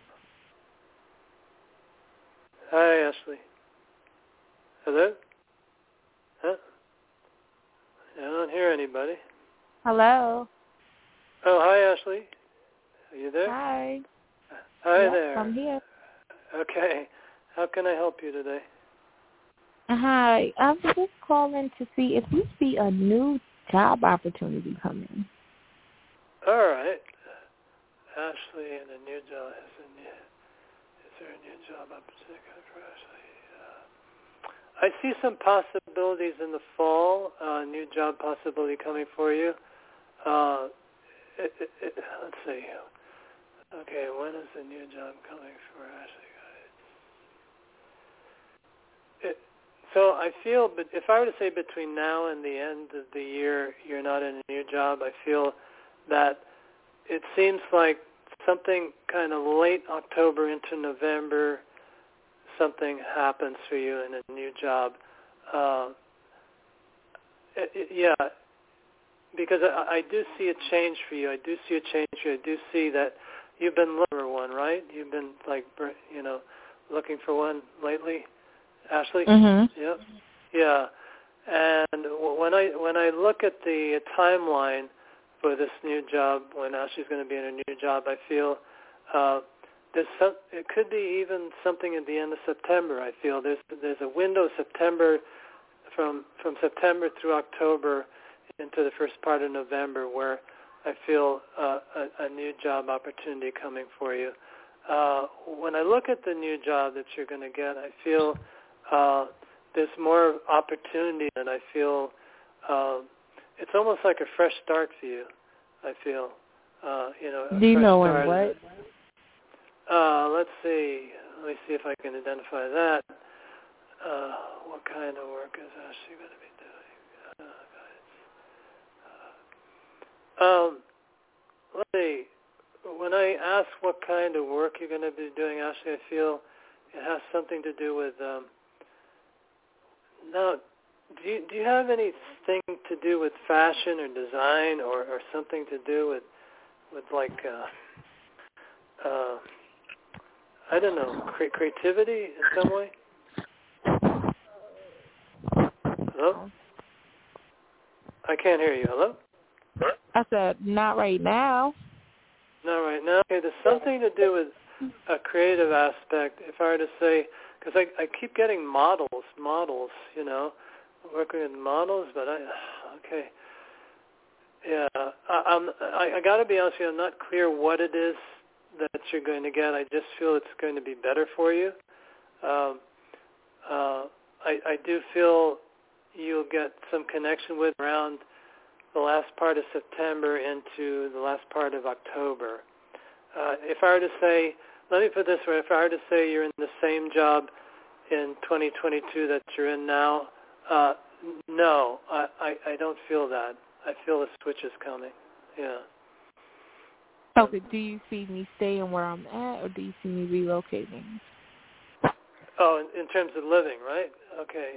Hi, Ashley. Hello? Huh? I don't hear anybody. Hello. Oh, hi, Ashley. Are you there? Hi. Hi there. I'm here. Okay. How can I help you today? Hi. I was just calling to see if you see a new job opportunity coming. All right. Ashley and a new job. Is there a new job opportunity for Ashley? I see some possibilities in the fall, new job possibility coming for you. Let's see. Okay, when is the new job coming for Ashley? So I feel, but if I were to say between now and the end of the year, you're not in a new job, I feel that it seems like something kind of late October into November, something happens for you in a new job. Because I do see a change for you. I do see that you've been looking for one, right? You've been looking for one lately, Ashley. Mm-hmm. Yep. Yeah. And when I look at the timeline for this new job, when Ashley's going to be in a new job, I feel it could be even something at the end of September. I feel there's a window of September from September through October into the first part of November where I feel a new job opportunity coming for you. When I look at the new job that you're going to get, I feel there's more opportunity, and I feel it's almost like a fresh start for you. I feel, Do you know in what? Let's see. Let me see if I can identify that. What kind of work is Ashley going to be doing? Let's see. When I ask what kind of work you're going to be doing, Ashley, I feel it has something to do with. Now, do you have anything to do with fashion or design or something to do like I don't know, creativity in some way. Hello? I can't hear you. Hello? I said, not right now. Not right now. Okay, there's something to do with a creative aspect. If I were to say, because I keep getting models, you know, working with models, but okay. Yeah, I got to be honest with you, I'm not clear what it is that you're going to get. I just feel it's going to be better for you. I do feel you'll get some connection with around the last part of September into the last part of October. If I were to say, let me put it this way, if I were to say you're in the same job in 2022 that you're in now, no, I don't feel that. I feel a switch is coming. Yeah. Okay, do you see me staying where I'm at, or do you see me relocating? Oh, in terms of living, right? Okay.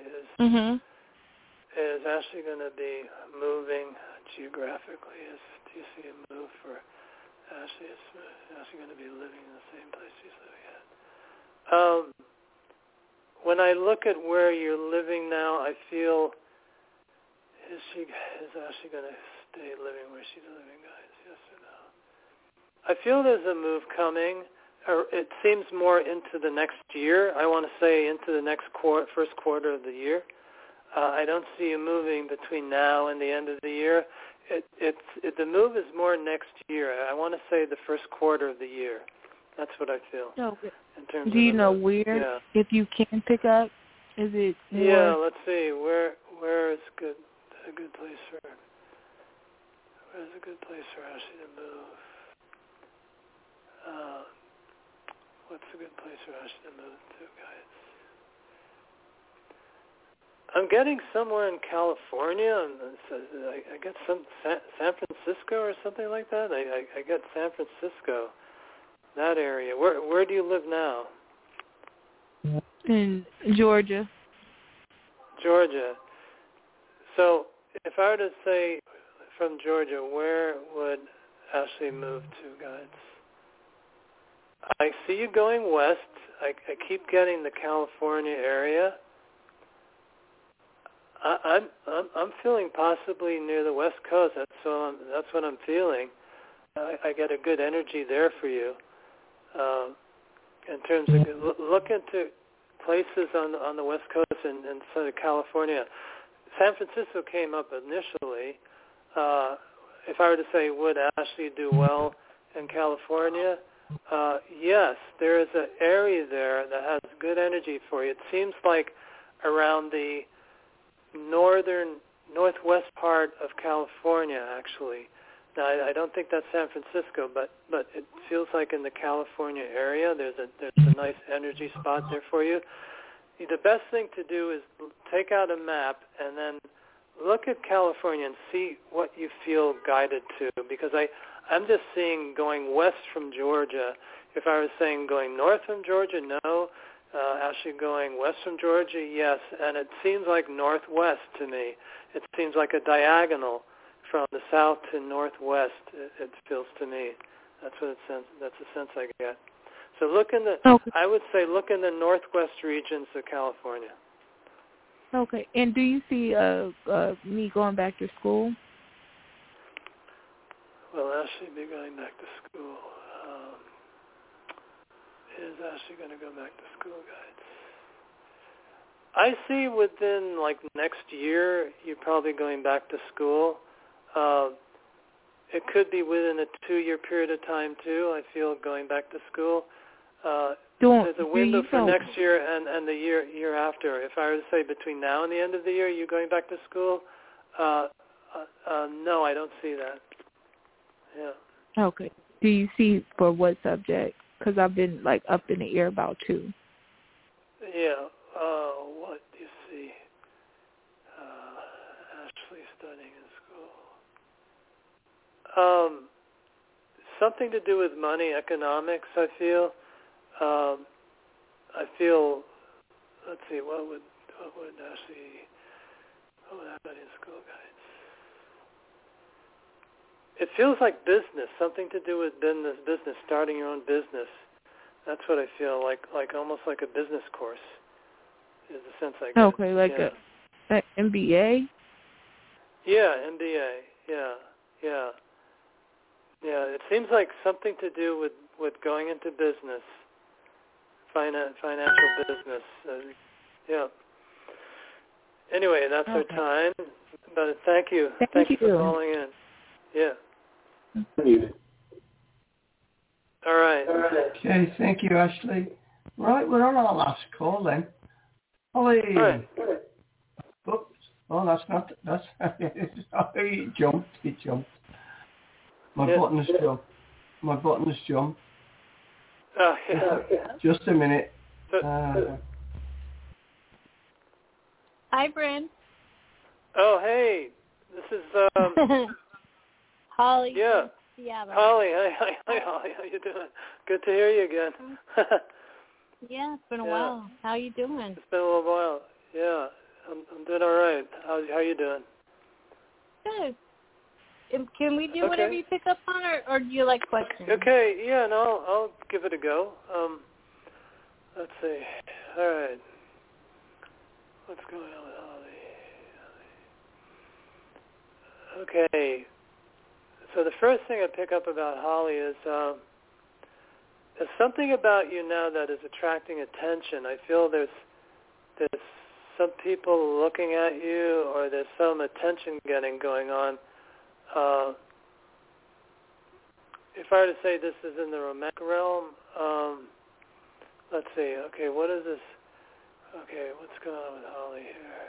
Is Ashley going to be moving geographically? Do you see a move for Ashley? Is Ashley going to be living in the same place she's living at? When I look at where you're living now, I feel, is Ashley going to stay living where she's living, guys? Yes or no? I feel there's a move coming. Or it seems more into the next year. I want to say into the next first quarter of the year. I don't see you moving between now and the end of the year. The move is more next year. I want to say the first quarter of the year. That's what I feel. Okay. In terms do you of know where? Yeah. If you can pick up, is it more? Yeah, let's see. Where is a good place for? Where's a good place for Ashley to move? What's a good place for Ashley to move to, guys? I'm getting somewhere in California. I get some San Francisco or something like that. I get San Francisco, that area. Where do you live now? In Georgia. Georgia. So if I were to say from Georgia, where would Ashley move to, guys? I see you going west. I keep getting the California area. I'm feeling possibly near the West Coast. That's what I'm feeling. I get a good energy there for you. In terms of look into places on the West Coast and Southern California. San Francisco came up initially. If I were to say, would Ashley do well in California? Yes, there is an area there that has good energy for you. It seems like around the northwest part of California, actually. Now, I don't think that's San Francisco, but it feels like in the California area, there's a nice energy spot there for you. The best thing to do is take out a map and then look at California and see what you feel guided to, because I'm just seeing going west from Georgia. If I was saying going north from Georgia, no. Actually going west from Georgia, yes. And it seems like northwest to me. It seems like a diagonal from the south to northwest, it feels to me. That's what it sense. That's the sense I get. So I would say look in the northwest regions of California. Okay. And do you see me going back to school? Well, Ashley be going back to school. Is Ashley going to go back to school, guys? I see within next year you're probably going back to school. It could be within a 2-year period of time too. I feel going back to school. There's a window for next year and the year after. If I were to say between now and the end of the year, you're going back to school. No, I don't see that. Yeah. Okay. Do you see for what subject? Because I've been up in the air about 2. Yeah. What do you see? Ashley studying in school. Something to do with money, economics. I feel. Let's see. What would Ashley? What would happen in school, guys? it feels like business, something to do with business, starting your own business. That's what I feel like almost like a business course is the sense I get. Okay, like a MBA? Yeah, MBA. Yeah. It seems like something to do with going into business, financial business. Yeah. Anyway, that's our time. But thank you. Thank you for calling in. Yeah. All right. Okay, thank you, Ashley. Right, we're on our last call then. Holly. Right. Oops. Oh, that's. It jumped. My button has jumped. Oh, yeah. Just a minute. Hi, Bryn. Oh, hey. This is Holly. Yeah. Seattle. Holly. Hi, Holly. How you doing? Good to hear you again. Yeah, it's been a while. How you doing? It's been a little while. Yeah, I'm doing all right. How you doing? Good. Can we do whatever you pick up on, or do you like questions? Okay. Yeah. No, I'll give it a go. Let's see. All right. What's going on with Holly? Okay. So the first thing I pick up about Holly is there's something about you now that is attracting attention. I feel there's some people looking at you, or there's some attention getting going on. If I were to say this is in the romantic realm, let's see. Okay, what is this? Okay, what's going on with Holly here?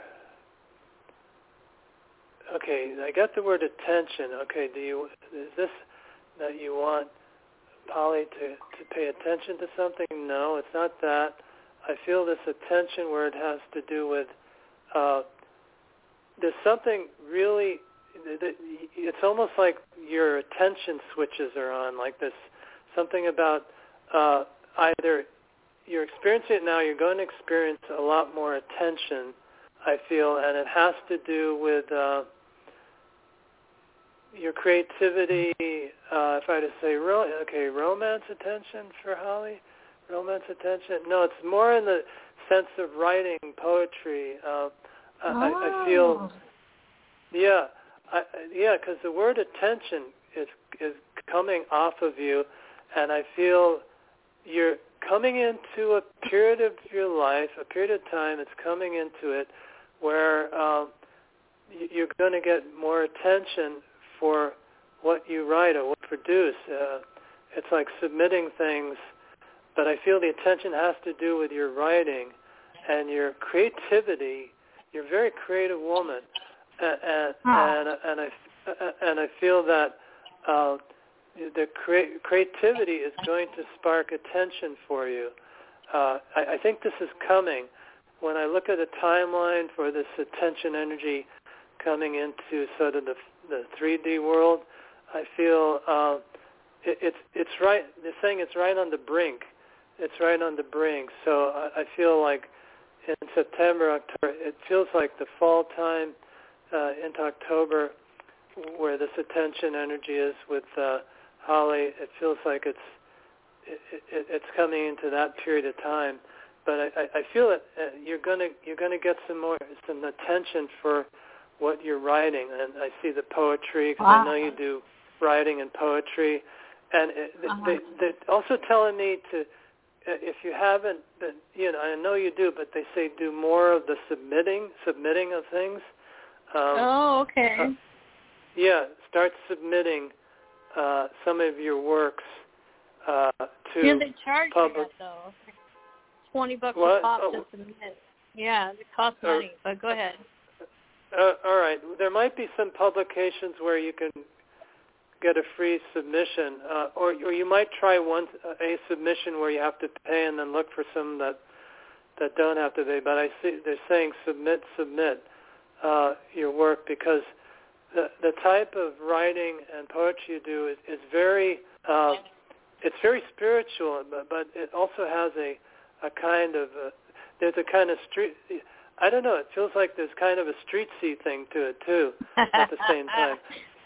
Okay, I got the word attention. Okay, is this that you want Polly to pay attention to something? No, it's not that. I feel this attention where it has to do with there's something really. It's almost like your attention switches are on. Like this, something about either you're experiencing it now. You're going to experience a lot more attention, I feel, and it has to do with your creativity. If I were to say, romance attention for Holly, romance attention. No, it's more in the sense of writing poetry. I feel, because the word attention is coming off of you, and I feel you're coming into a period of your life, a period of time. It's coming into it where you're going to get more attention for what you write or what you produce. It's like submitting things, but I feel the attention has to do with your writing and your creativity. You're a very creative woman, and I feel that the creativity is going to spark attention for you. I think this is coming. When I look at a timeline for this attention energy coming into sort of the 3D world, I feel it's right. They're saying it's right on the brink. It's right on the brink. So I feel like in September, October, it feels like the fall time into October, where this attention energy is with Holly. It feels like it's coming into that period of time. But I feel that you're gonna get some attention for what you're writing, and I see the poetry because I know you do writing and poetry, and they're also telling me to, if you haven't, I know you do, but they say do more of the submitting of things. Okay. Start submitting some of your works to they charge public. You that, though. $20 a pop to submit. Yeah, it costs money, but go ahead. All right. There might be some publications where you can get a free submission, or you might try a submission where you have to pay and then look for some that don't have to pay. But I see they're saying submit your work, because the type of writing and poetry you do is very it's very spiritual, but it also has a kind of there's a kind of street. I don't know. It feels like there's kind of a streetsy thing to it too. At the same time,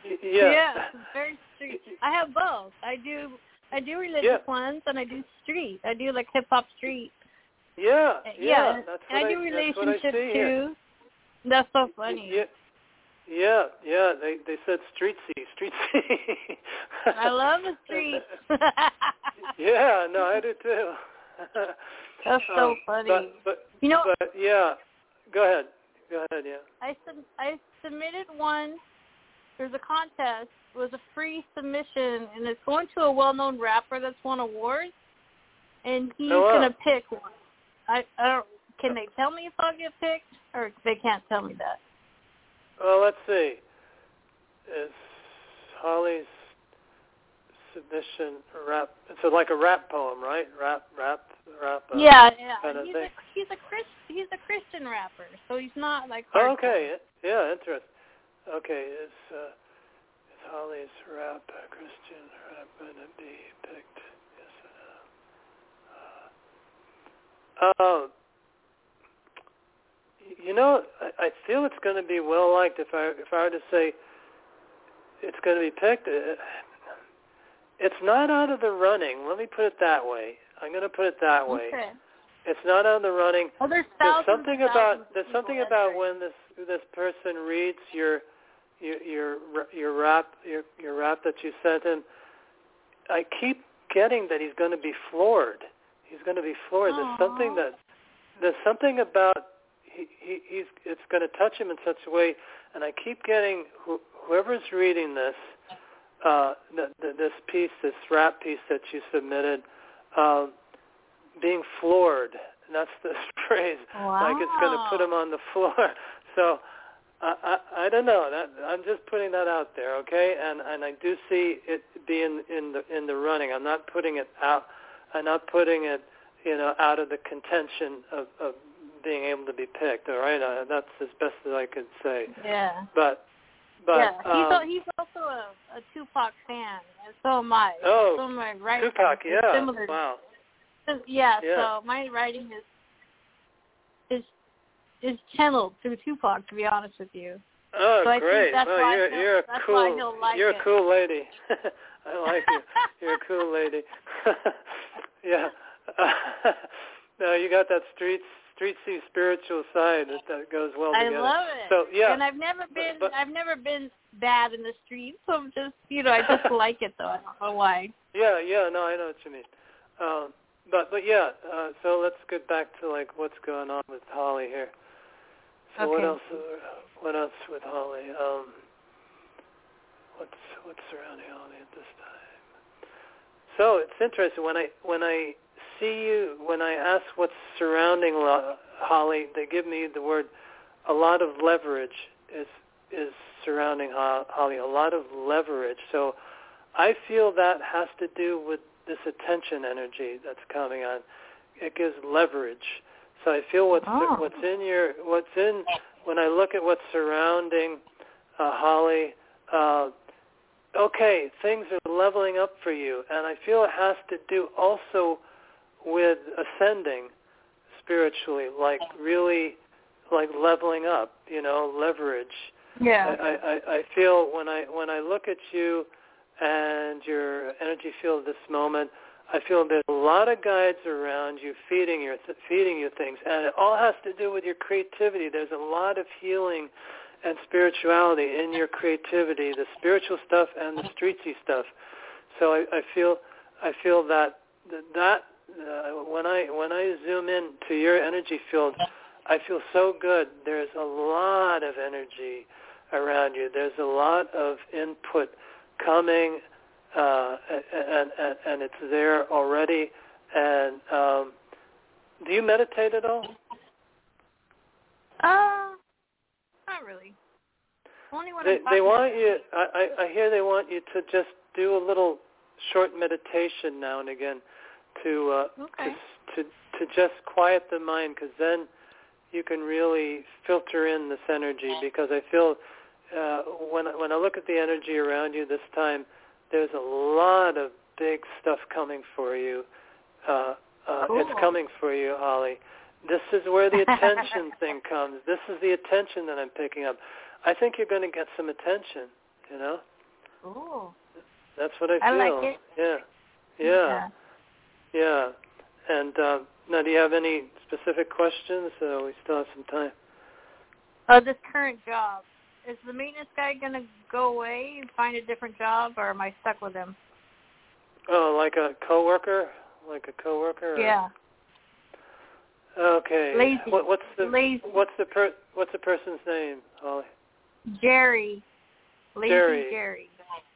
Yeah, it's very street. I have both. I do religious ones and I do street. I do like hip hop street. Yeah. That's what I do relationship too. Here. That's so funny. Yeah. They said street C. I love the street. Yeah, no, I do too. That's so funny. But yeah, go ahead. Yeah. I submitted one. There's a contest. It was a free submission, and it's going to a well-known rapper that's won awards, and he's gonna pick one. I don't. Can they tell me if I'll get picked, or they can't tell me that? Well, let's see. Is Holly's submission rap? It's like a rap poem, right? Rap. Yeah. He's a Christian rapper, so he's not like. Oh, okay. Yeah, interesting. Okay, is Holly's rap Christian rap going to be picked? Yes or no? I feel it's going to be well liked. If I were to say it's going to be picked, it's not out of the running. Let me put it that way. I'm going to put it that way. Okay. It's not out of the running. Well, there's something about when this person reads your rap that you sent him. I keep getting that he's going to be floored. He's going to be floored. Aww. There's something about it's going to touch him in such a way, and I keep getting whoever's reading this this piece, this rap piece that you submitted, being floored. And that's the phrase. Wow. Like it's going to put him on the floor. So I don't know. I'm just putting that out there, okay? And I do see it being in the running. I'm not putting it out. I'm not putting it, out of the contention of being able to be picked. All right, that's as best as I could say. Yeah. But he's also a Tupac fan, and so am I. Oh, so my writing Tupac, yeah. Similar. Wow. Yeah. So my writing is channeled through Tupac, to be honest with you. Oh, so great! You're a cool lady. I like you. You're a cool lady. Yeah. No, you got that street spiritual side that goes well together. I love it. So yeah. And I've never been bad in the street, so I'm just I just like it though. I don't know why. Yeah. No, I know what you mean. But yeah. So let's get back to like what's going on with Holly here. So okay. What else with Holly? What's surrounding Holly at this time? So it's interesting when I see you, when I ask what's surrounding Holly, they give me the word. A lot of leverage is surrounding Holly. A lot of leverage. So I feel that has to do with this attention energy that's coming on. It gives leverage. So I feel when I look at what's surrounding Holly, okay, things are leveling up for you, and I feel it has to do also with ascending spiritually, like really like leveling up, leverage. Yeah. I feel when I look at you and your energy field this moment, I feel there's a lot of guides around you feeding you things, and it all has to do with your creativity. There's a lot of healing and spirituality in your creativity, the spiritual stuff and the streetsy stuff. So I feel that when I zoom in to your energy field, I feel so good. There's a lot of energy around you. There's a lot of input coming. And it's there already. And do you meditate at all? Not really. Only when they want you. I hear they want you to just do a little short meditation now and again to just quiet the mind, because then you can really filter in this energy. Because I feel when I look at the energy around you this time, there's a lot of big stuff coming for you. Cool. It's coming for you, Holly. This is where the attention thing comes. This is the attention that I'm picking up. I think you're going to get some attention, Ooh. That's what I feel. I like it. Yeah. And now, do you have any specific questions? We still have some time. This current job. Is the maintenance guy going to go away and find a different job, or am I stuck with him? Oh, like a coworker? Yeah. Okay. Lazy. What's the Lazy. What's the person's name, Holly? Jerry. Lazy Jerry.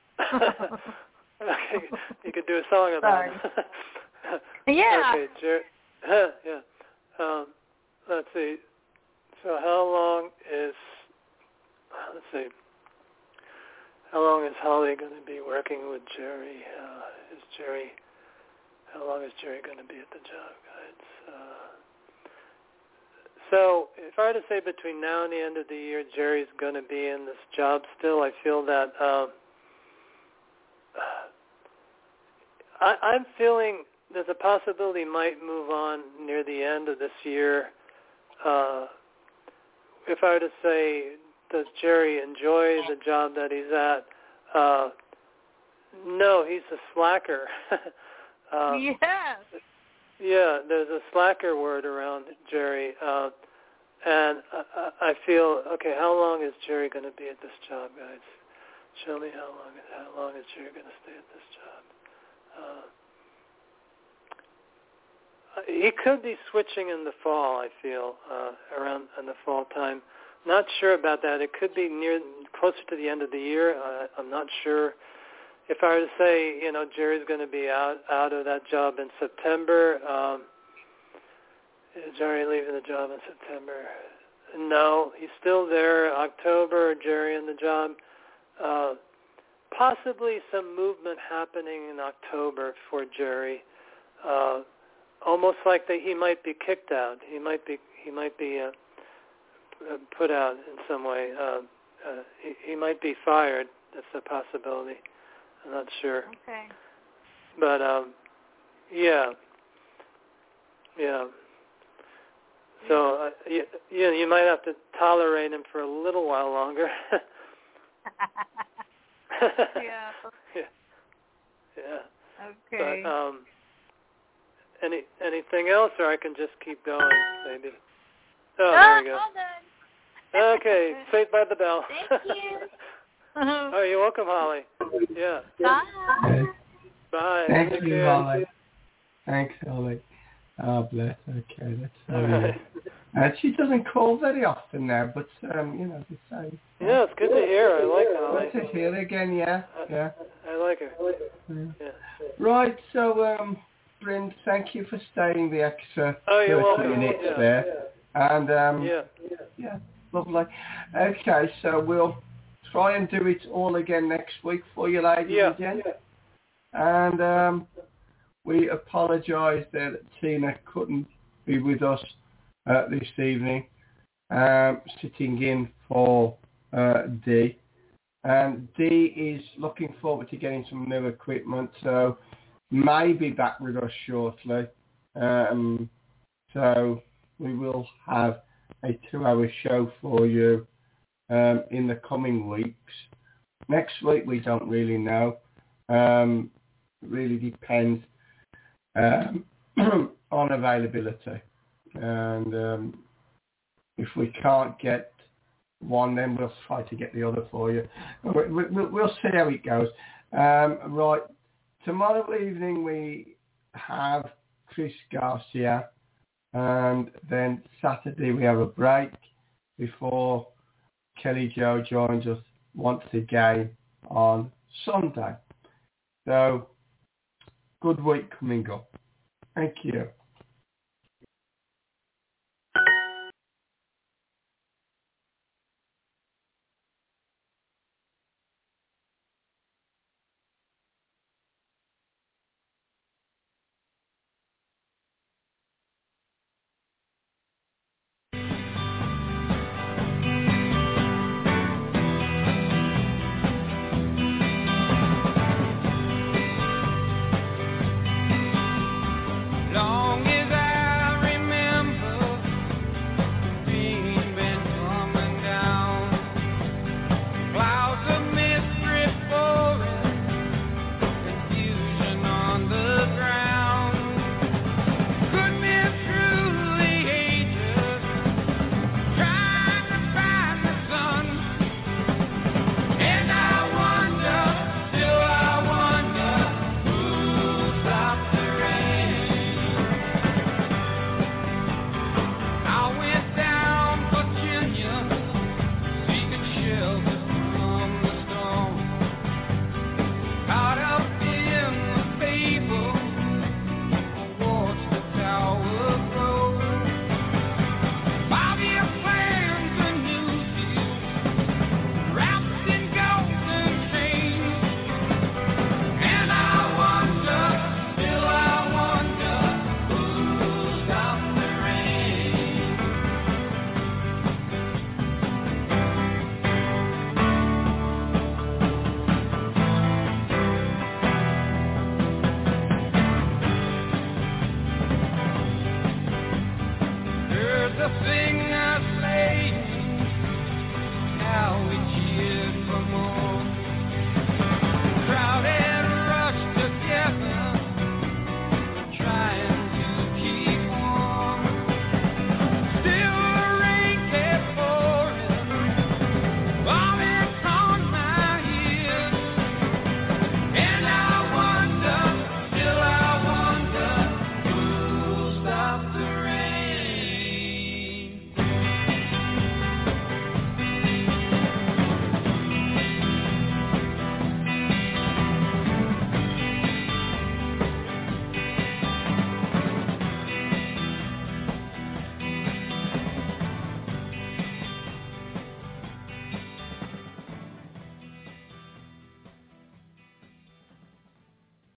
Okay. You could do a song about it. Yeah. Okay, Jerry. Yeah. Let's see. So how long is Holly going to be working with Jerry? How long is Jerry going to be at the job, guys? So if I were to say between now and the end of the year, Jerry's going to be in this job still, I feel that I'm feeling there's a possibility he might move on near the end of this year. If I were to say, does Jerry enjoy the job that he's at? No, he's a slacker. Yeah, there's a slacker word around Jerry. And I feel, okay, how long is Jerry going to be at this job, guys? Show me how long is Jerry going to stay at this job. He could be switching in the fall, I feel, around in the fall time. Not sure about that. It could be closer to the end of the year. I'm not sure. If I were to say, Jerry's going to be out of that job in September, is Jerry leaving the job in September? No, he's still there. October, Jerry in the job. Possibly some movement happening in October for Jerry. Almost like he might be kicked out. He might be put out in some way. He might be fired. That's a possibility. I'm not sure. Okay. But yeah. So you might have to tolerate him for a little while longer. Yeah. Okay. But anything else, or I can just keep going, maybe. Oh, there you go. All done. Okay, Saved by the Bell. Thank you. Oh, you're welcome, Holly. Yeah. Bye. Bye. Thank you, Holly. Thanks, Holly. Oh, bless. Okay, that's Holly. She doesn't call very often now, but, the same. Yeah, it's good to hear. I like Holly. Good to hear her again, yeah. I like her. Yeah. Right, so, Bryn, thank you for staying the extra 30 minutes there. And, yeah, lovely. Okay, so we'll try and do it all again next week for you ladies again. And we apologise that Tina couldn't be with us this evening, sitting in for Dee. And Dee is looking forward to getting some new equipment, so may be back with us shortly. So we will have a 2-hour show for you in the coming weeks. Next week we don't really know. Really depends on availability. And if we can't get one, then we'll try to get the other for you. We'll see how it goes. Right. Tomorrow evening we have Chris Garcia, and then Saturday we have a break before Kelly Jo joins us once again on Sunday. So, good week coming up. Thank you. Long the fear.